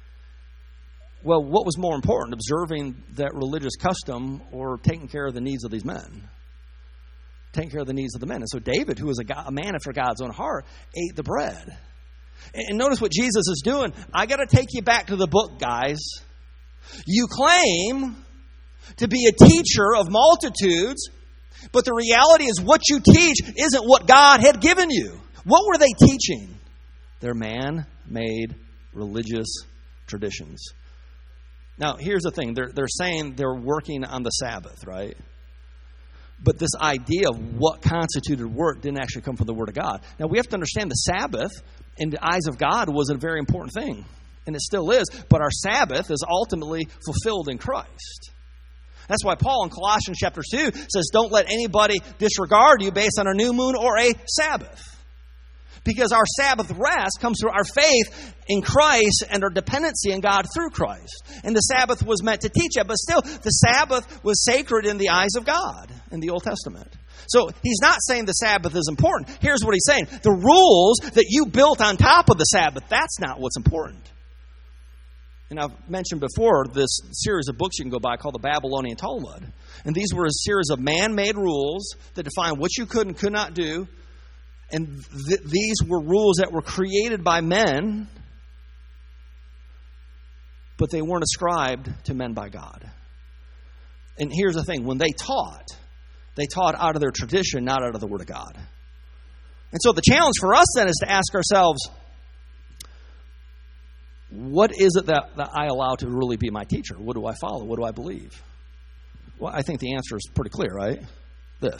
Well, what was more important, observing that religious custom or taking care of the needs of these men? Taking care of the needs of the men. And so David, who was a, God, a man after God's own heart, ate the bread. And notice what Jesus is doing. I got to take you back to the book, guys. You claim to be a teacher of multitudes, but the reality is what you teach isn't what God had given you. What were they teaching? Their man-made religious traditions. Now, here's the thing. They're, they're saying they're working on the Sabbath, right? But this idea of what constituted work didn't actually come from the Word of God. Now, we have to understand the Sabbath in the eyes of God was a very important thing. And it still is. But our Sabbath is ultimately fulfilled in Christ. That's why Paul in Colossians chapter two says, don't let anybody disregard you based on a new moon or a Sabbath. Because our Sabbath rest comes through our faith in Christ and our dependency in God through Christ. And the Sabbath was meant to teach it. But still, the Sabbath was sacred in the eyes of God in the Old Testament. So he's not saying the Sabbath is important. Here's what he's saying. The rules that you built on top of the Sabbath, that's not what's important. And I've mentioned before this series of books you can go by called the Babylonian Talmud. And these were a series of man-made rules that define what you could and could not do. And th- these were rules that were created by men, but they weren't ascribed to men by God. And here's the thing. When they taught, they taught out of their tradition, not out of the Word of God. And so the challenge for us then is to ask ourselves, what is it that, that I allow to really be my teacher? What do I follow? What do I believe? Well, I think the answer is pretty clear, right? This.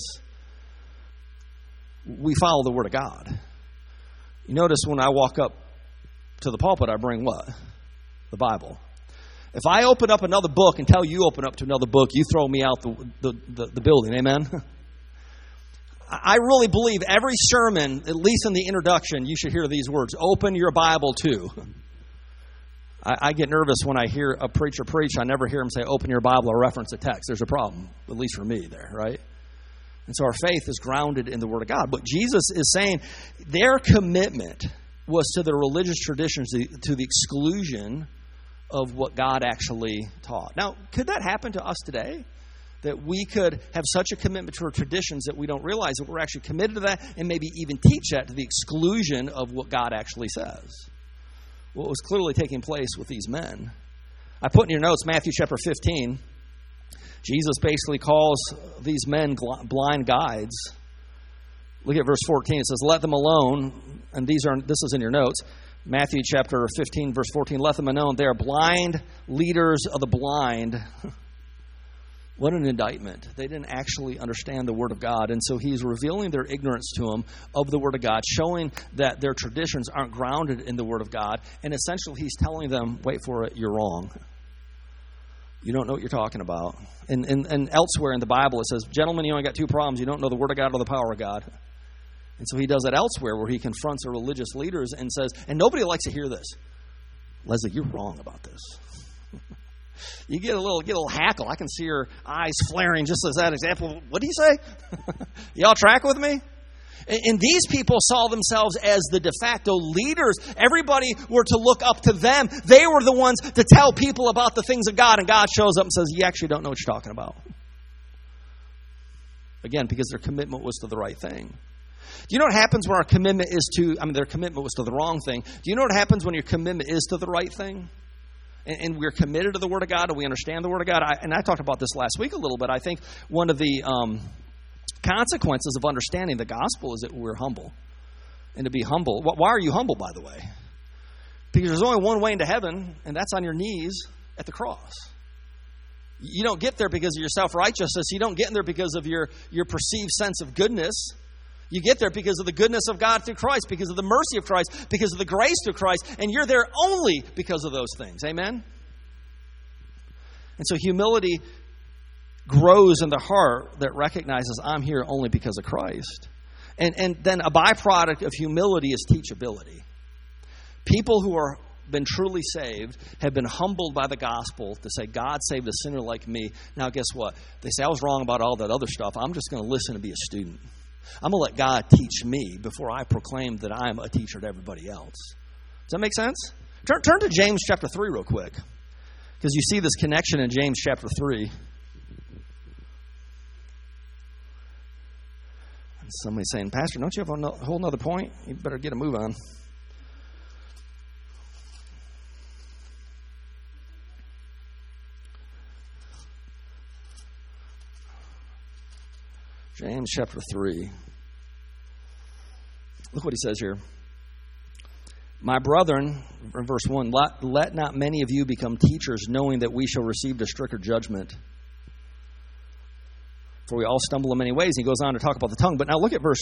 We follow the Word of God. You notice when I walk up to the pulpit, I bring what? The Bible. If I open up another book and tell you open up to another book, you throw me out the, the, the, the building. Amen? I really believe every sermon, at least in the introduction, you should hear these words. Open your Bible to. I, I get nervous when I hear a preacher preach. I never hear him say, open your Bible or reference a text. There's a problem, at least for me there, right? And so our faith is grounded in the Word of God. But Jesus is saying their commitment was to their religious traditions to the exclusion of what God actually taught. Now, could that happen to us today? That we could have such a commitment to our traditions that we don't realize that we're actually committed to that and maybe even teach that to the exclusion of what God actually says. What was clearly taking place with these men. I put in your notes Matthew chapter fifteen. Jesus basically calls these men blind guides. Look at verse fourteen. It says, let them alone. And these are this is in your notes. Matthew chapter fifteen, verse fourteen. Let them alone. They are blind leaders of the blind. What an indictment. They didn't actually understand the Word of God. And so he's revealing their ignorance to them of the Word of God, showing that their traditions aren't grounded in the Word of God. And essentially he's telling them, wait for it, you're wrong. You don't know what you're talking about. And, and, and elsewhere in the Bible it says, gentlemen, you only got two problems. You don't know the Word of God or the power of God. And so he does that elsewhere where he confronts the religious leaders and says, and nobody likes to hear this. Leslie, you're wrong about this. You get a little get a little hackle. I can see your eyes flaring just as that example. What do you say? Y'all track with me? And, and these people saw themselves as the de facto leaders. Everybody were to look up to them. They were the ones to tell people about the things of God. And God shows up and says, you actually don't know what you're talking about. Again, because their commitment was to the right thing. Do you know what happens when our commitment is to, I mean, their commitment was to the wrong thing. Do you know what happens when your commitment is to the right thing? And we're committed to the Word of God, and we understand the Word of God. I, and I talked about this last week a little bit. I think one of the um, consequences of understanding the gospel is that we're humble. And to be humble. Why are you humble, by the way? Because there's only one way into heaven, and that's on your knees at the cross. You don't get there because of your self-righteousness. You don't get there because of your, your perceived sense of goodness. You get there because of the goodness of God through Christ, because of the mercy of Christ, because of the grace through Christ, and you're there only because of those things. Amen? And so humility grows in the heart that recognizes I'm here only because of Christ. And, and then a byproduct of humility is teachability. People who are been truly saved have been humbled by the gospel to say, God saved a sinner like me. Now, guess what? They say, I was wrong about all that other stuff. I'm just going to listen and be a student. I'm going to let God teach me before I proclaim that I'm a teacher to everybody else. Does that make sense? Turn, turn to James chapter three real quick. Because you see this connection in James chapter three. And somebody's saying, Pastor, don't you have a whole other point? You better get a move on. James chapter three. Look what he says here. My brethren, in verse one, let, let not many of you become teachers, knowing that we shall receive a stricter judgment. For we all stumble in many ways. He goes on to talk about the tongue. But now look at verse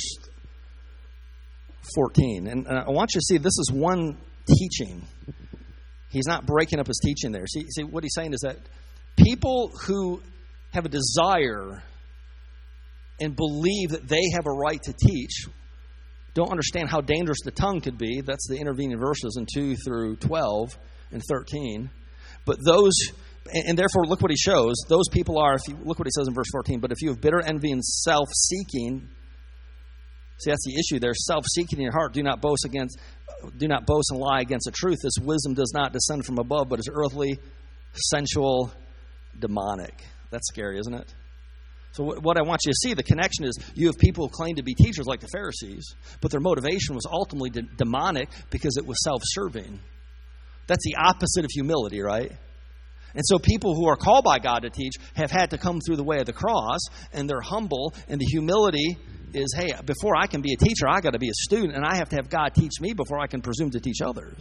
fourteen. And I want you to see this is one teaching. He's not breaking up his teaching there. See, see what he's saying is that people who have a desire and believe that they have a right to teach don't understand how dangerous the tongue could be. That's the intervening verses in two through twelve and thirteen. But those, and therefore look what he shows. Those people are, if you look what he says in verse fourteen, but if you have bitter envy and self-seeking, see that's the issue there, self-seeking in your heart, do not boast against, do not boast and lie against the truth. This wisdom does not descend from above, but is earthly, sensual, demonic. That's scary, isn't it? So what I want you to see, the connection is you have people who claim to be teachers like the Pharisees, but their motivation was ultimately de- demonic because it was self-serving. That's the opposite of humility, right? And so people who are called by God to teach have had to come through the way of the cross, and they're humble, and the humility is, hey, before I can be a teacher, I got to be a student, and I have to have God teach me before I can presume to teach others.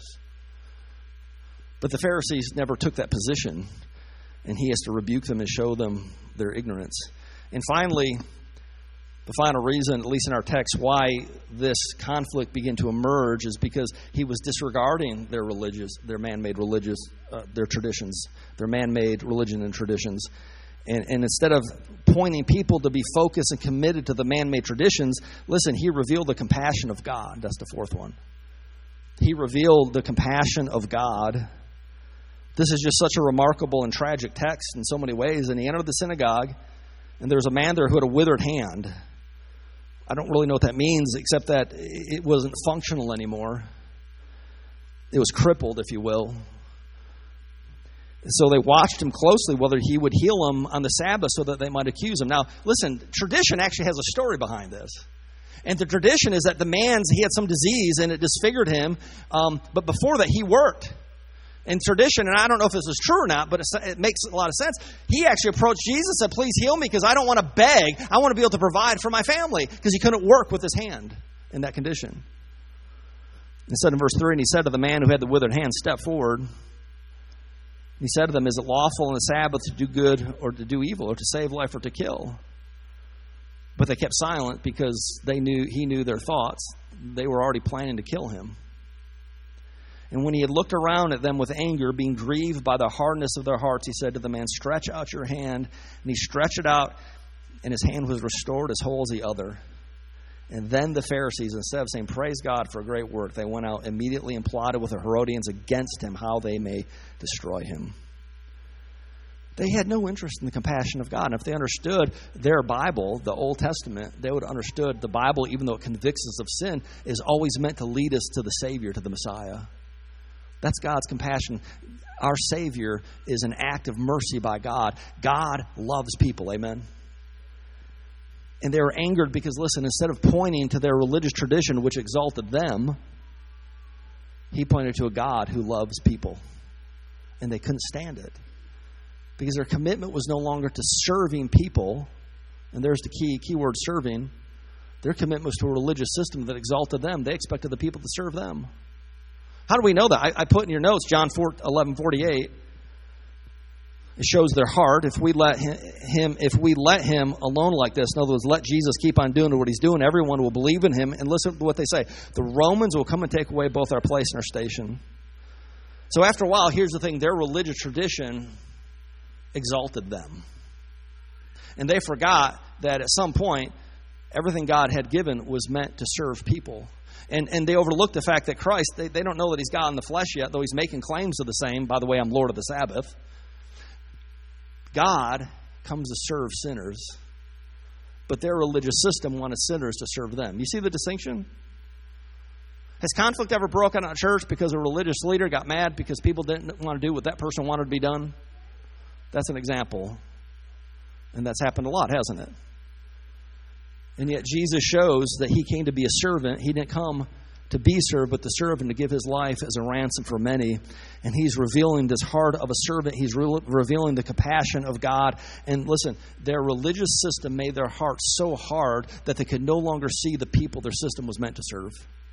But the Pharisees never took that position, and he has to rebuke them and show them their ignorance. And finally, the final reason, at least in our text, why this conflict began to emerge is because he was disregarding their religious, their man-made religious, uh, their traditions, their man-made religion and traditions. And, and instead of pointing people to be focused and committed to the man-made traditions, listen, he revealed the compassion of God. That's the fourth one. He revealed the compassion of God. This is just such a remarkable and tragic text in so many ways. And he entered the synagogue, and there was a man there who had a withered hand. I don't really know what that means, except that it wasn't functional anymore. It was crippled, if you will. So they watched him closely whether he would heal him on the Sabbath so that they might accuse him. Now, listen, tradition actually has a story behind this. And the tradition is that the man's, he had some disease and it disfigured him. Um, but before that, he worked. In tradition, and I don't know if this is true or not, but it makes a lot of sense. He actually approached Jesus and said, please heal me because I don't want to beg. I want to be able to provide for my family, because he couldn't work with his hand in that condition. It said in verse three, and he said to the man who had the withered hand, step forward. He said to them, is it lawful on the Sabbath to do good or to do evil, or to save life or to kill? But they kept silent because they knew he knew their thoughts. They were already planning to kill him. And when he had looked around at them with anger, being grieved by the hardness of their hearts, he said to the man, stretch out your hand. And he stretched it out, and his hand was restored as whole as the other. And then the Pharisees, instead of saying, praise God for a great work, they went out immediately and plotted with the Herodians against him, how they may destroy him. They had no interest in the compassion of God. And if they understood their Bible, the Old Testament, they would have understood the Bible, even though it convicts us of sin, is always meant to lead us to the Savior, to the Messiah. That's God's compassion. Our Savior is an act of mercy by God. God loves people. Amen. And they were angered because, listen, instead of pointing to their religious tradition, which exalted them, he pointed to a God who loves people. And they couldn't stand it, because their commitment was no longer to serving people. And there's the key, key word, serving. Their commitment was to a religious system that exalted them. They expected the people to serve them. How do we know that? I, I put in your notes, John eleven forty-eight. It shows their heart. If we let him, if we let him alone like this, in other words, let Jesus keep on doing what he's doing, everyone will believe in him. And listen to what they say. The Romans will come and take away both our place and our station. So after a while, here's the thing. Their religious tradition exalted them. And they forgot that at some point, everything God had given was meant to serve people. And and they overlooked the fact that Christ, they, they don't know that he's God in the flesh yet, though he's making claims of the same. By the way, I'm Lord of the Sabbath. God comes to serve sinners, but their religious system wanted sinners to serve them. You see the distinction? Has conflict ever broken out in church because a religious leader got mad because people didn't want to do what that person wanted to be done? That's an example. And that's happened a lot, hasn't it? And yet Jesus shows that he came to be a servant. He didn't come to be served, but to serve and to give his life as a ransom for many. And he's revealing this heart of a servant. He's re- revealing the compassion of God. And listen, their religious system made their hearts so hard that they could no longer see the people their system was meant to serve.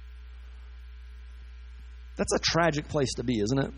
That's a tragic place to be, isn't it?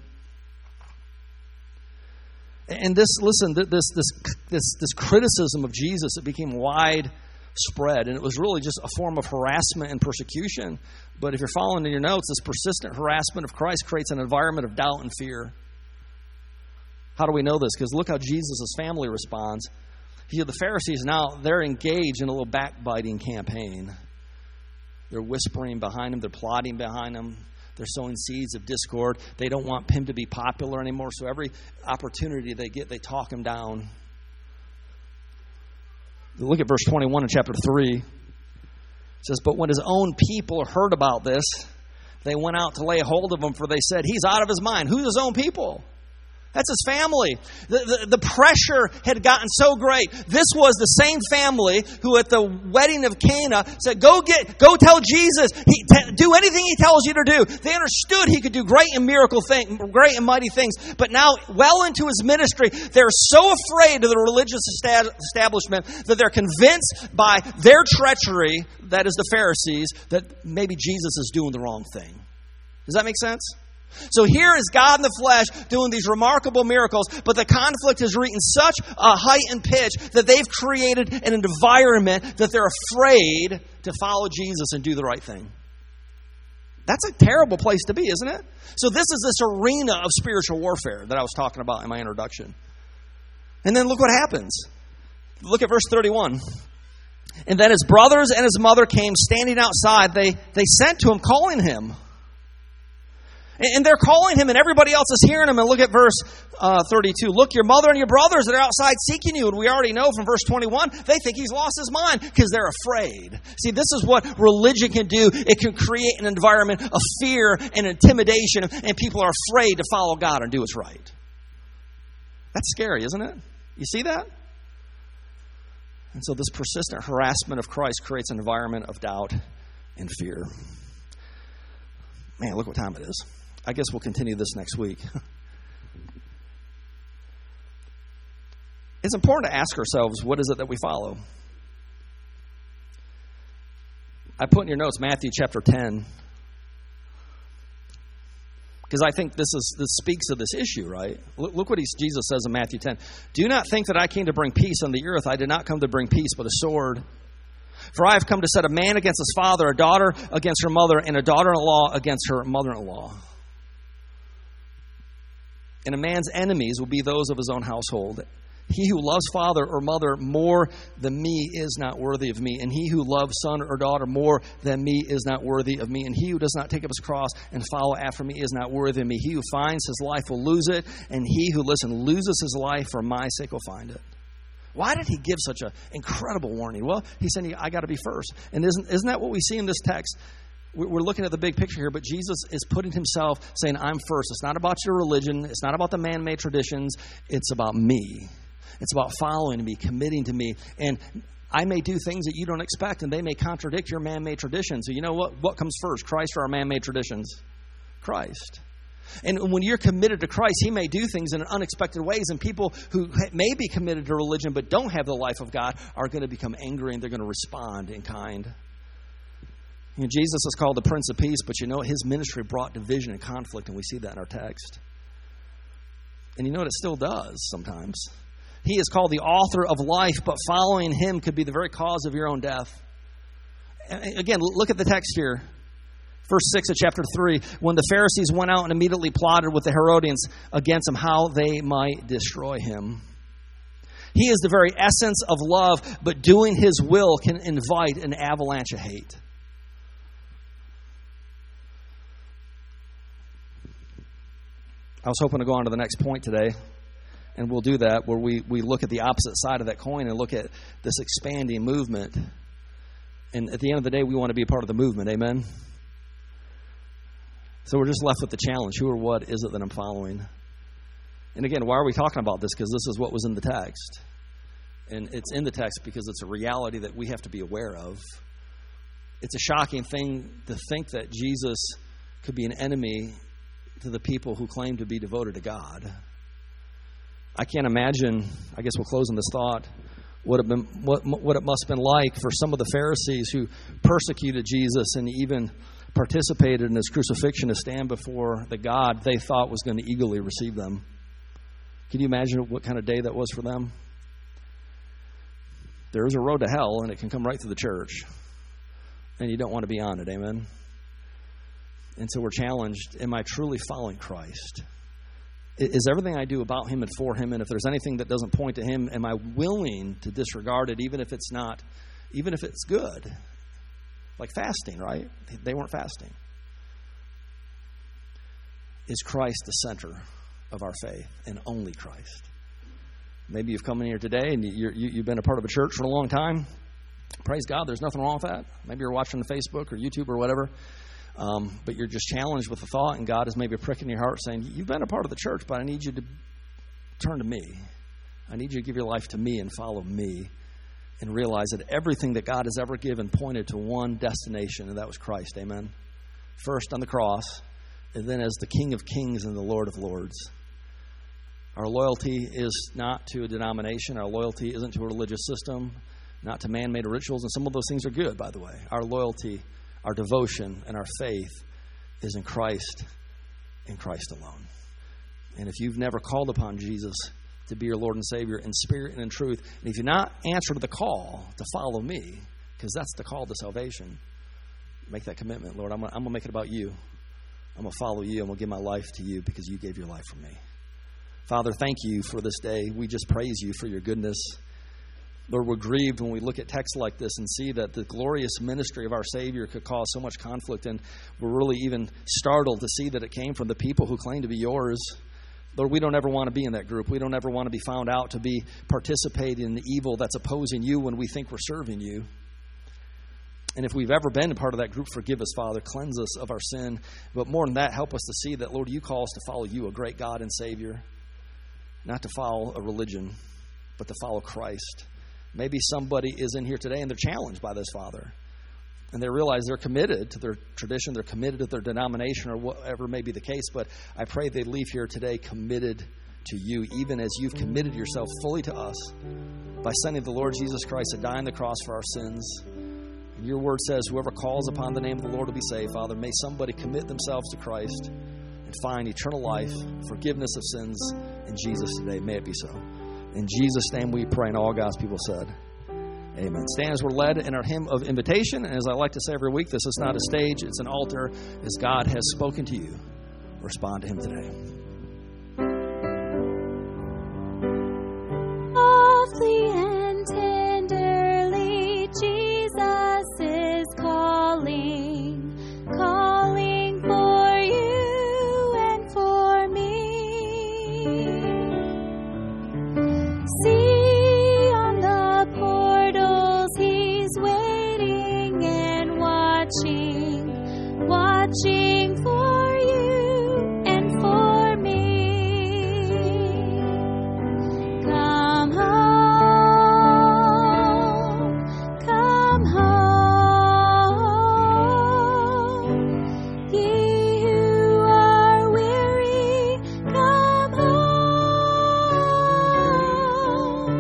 And this, listen, this this this this criticism of Jesus, it became widespread, and it was really just a form of harassment and persecution. But if you're following in your notes, this persistent harassment of Christ creates an environment of doubt and fear. How do we know this? Because look how Jesus' family responds. Here, the Pharisees now, they're engaged in a little backbiting campaign. They're whispering behind him. They're plotting behind him. They're sowing seeds of discord. They don't want him to be popular anymore. So every opportunity they get, they talk him down. Look at verse twenty-one in chapter three. It says, but when his own people heard about this, they went out to lay hold of him, for they said, he's out of his mind. Who's his own people? That's his family. The, the, the pressure had gotten so great. This was the same family who at the wedding of Cana said, go get, go tell Jesus, he, t- do anything he tells you to do. They understood he could do great and miracle things, great and mighty things. But now, well into his ministry, they're so afraid of the religious establishment that they're convinced by their treachery, that is the Pharisees, that maybe Jesus is doing the wrong thing. Does that make sense? So here is God in the flesh doing these remarkable miracles, but the conflict has reached such a height and pitch that they've created an environment that they're afraid to follow Jesus and do the right thing. That's a terrible place to be, isn't it? So this is this arena of spiritual warfare that I was talking about in my introduction. And then look what happens. Look at verse thirty-one. And then his brothers and his mother came standing outside. They, they sent to him, calling him. And they're calling him, and everybody else is hearing him. And look at verse uh, thirty-two. Look, your mother and your brothers that are outside seeking you. And we already know from verse twenty-one, they think he's lost his mind because they're afraid. See, this is what religion can do. It can create an environment of fear and intimidation, and people are afraid to follow God and do what's right. That's scary, isn't it? You see that? And so this persistent harassment of Christ creates an environment of doubt and fear. Man, look what time it is. I guess we'll continue this next week. it's important to ask ourselves, what is it that we follow? I put in your notes Matthew chapter ten. Because I think this is this speaks of this issue, right? Look, look what he, Jesus says in Matthew ten. Do not think that I came to bring peace on the earth. I did not come to bring peace, but a sword. For I have come to set a man against his father, a daughter against her mother, and a daughter-in-law against her mother-in-law. And a man's enemies will be those of his own household. He who loves father or mother more than me is not worthy of me. And he who loves son or daughter more than me is not worthy of me. And he who does not take up his cross and follow after me is not worthy of me. He who finds his life will lose it. And he who, listen, loses his life for my sake will find it. Why did he give such an incredible warning? Well, he said, I got to be first. And isn't, isn't that what we see in this text? We're looking at the big picture here, but Jesus is putting himself, saying, I'm first. It's not about your religion. It's not about the man-made traditions. It's about me. It's about following me, committing to me. And I may do things that you don't expect, and they may contradict your man-made traditions. So you know what? What comes first, Christ or our man-made traditions? Christ. And when you're committed to Christ, he may do things in unexpected ways. And people who may be committed to religion but don't have the life of God are going to become angry, and they're going to respond in kind. You know, Jesus is called the Prince of Peace, but you know his ministry brought division and conflict, and we see that in our text. And you know what? It still does sometimes. He is called the author of life, but following him could be the very cause of your own death. And again, look at the text here. Verse six of chapter three. When the Pharisees went out and immediately plotted with the Herodians against him, how they might destroy him. He is the very essence of love, but doing his will can invite an avalanche of hate. I was hoping to go on to the next point today, and we'll do that, where we, we look at the opposite side of that coin and look at this expanding movement. And at the end of the day, we want to be a part of the movement. Amen? So we're just left with the challenge. Who or what is it that I'm following? And again, why are we talking about this? Because this is what was in the text. And it's in the text because it's a reality that we have to be aware of. It's a shocking thing to think that Jesus could be an enemy to the people who claim to be devoted to God. I can't imagine, I guess we'll close on this thought, what it, been, what, what it must have been like for some of the Pharisees who persecuted Jesus and even participated in his crucifixion to stand before the God they thought was going to eagerly receive them. Can you imagine what kind of day that was for them? There is a road to hell, and it can come right through the church. And you don't want to be on it, amen? And so we're challenged, am I truly following Christ? Is everything I do about him and for him? And if there's anything that doesn't point to him, am I willing to disregard it, even if it's not, even if it's good? Like fasting, right? They weren't fasting. Is Christ the center of our faith, and only Christ? Maybe you've come in here today and you're, you, you've been a part of a church for a long time. Praise God, there's nothing wrong with that. Maybe you're watching on Facebook or YouTube or whatever. Um, but you're just challenged with the thought, and God is maybe pricking your heart saying, you've been a part of the church, but I need you to turn to me. I need you to give your life to me and follow me, and realize that everything that God has ever given pointed to one destination, and that was Christ. Amen. First on the cross, and then as the King of Kings and the Lord of Lords. Our loyalty is not to a denomination. Our loyalty isn't to a religious system, not to man-made rituals, and some of those things are good, by the way. Our loyalty, our devotion, and our faith is in Christ, in Christ alone. And if you've never called upon Jesus to be your Lord and Savior in spirit and in truth, and if you're not answered the call to follow me, because that's the call to salvation, make that commitment. Lord, I'm going to make it about you. I'm going to follow you. I'm going to give my life to you because you gave your life for me. Father, thank you for this day. We just praise you for your goodness. Lord, we're grieved when we look at texts like this and see that the glorious ministry of our Savior could cause so much conflict, and we're really even startled to see that it came from the people who claim to be yours. Lord, we don't ever want to be in that group. We don't ever want to be found out to be participating in the evil that's opposing you when we think we're serving you. And if we've ever been a part of that group, forgive us, Father. Cleanse us of our sin. But more than that, help us to see that, Lord, you call us to follow you, a great God and Savior. Not to follow a religion, but to follow Christ. Maybe somebody is in here today and they're challenged by this, Father. And they realize they're committed to their tradition, they're committed to their denomination or whatever may be the case. But I pray they leave here today committed to you, even as you've committed yourself fully to us by sending the Lord Jesus Christ to die on the cross for our sins. And your word says, whoever calls upon the name of the Lord will be saved. Father, may somebody commit themselves to Christ and find eternal life, forgiveness of sins in Jesus today. May it be so. In Jesus' name we pray, and all God's people said, amen. Stand as we're led in our hymn of invitation. And as I like to say every week, this is not a stage, it's an altar. As God has spoken to you, respond to him today. Softly and tenderly, Jesus is calling, calling for you and for me. See on the portals, he's waiting and watching, watching for you and for me. Come home, come home, ye who are weary, come home.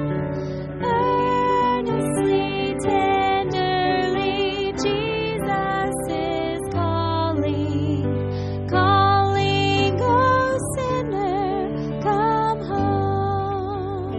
Earnestly, tenderly, Jesus is calling, calling, oh sinner, come home.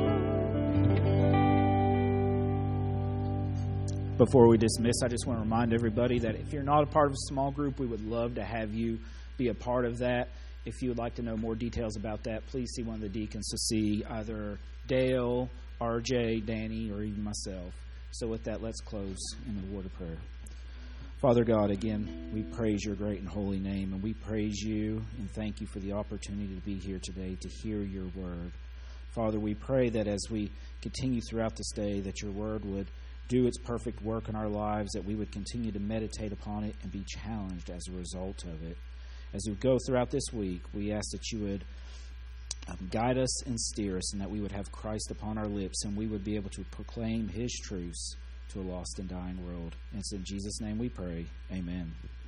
Before we dismiss, I just want to remind everybody that if you're not a part of a small group, we would love to have you be a part of that. If you would like to know more details about that, please see one of the deacons to see either Dale, R J, Danny, or even myself. So with that, let's close in a word of prayer. Father God, again, we praise your great and holy name, and we praise you and thank you for the opportunity to be here today to hear your word. Father, we pray that as we continue throughout this day, that your word would do its perfect work in our lives, that we would continue to meditate upon it and be challenged as a result of it. As we go throughout this week, we ask that you would um, guide us and steer us, and that we would have Christ upon our lips, and we would be able to proclaim his truths to a lost and dying world. And it's in Jesus' name we pray. Amen.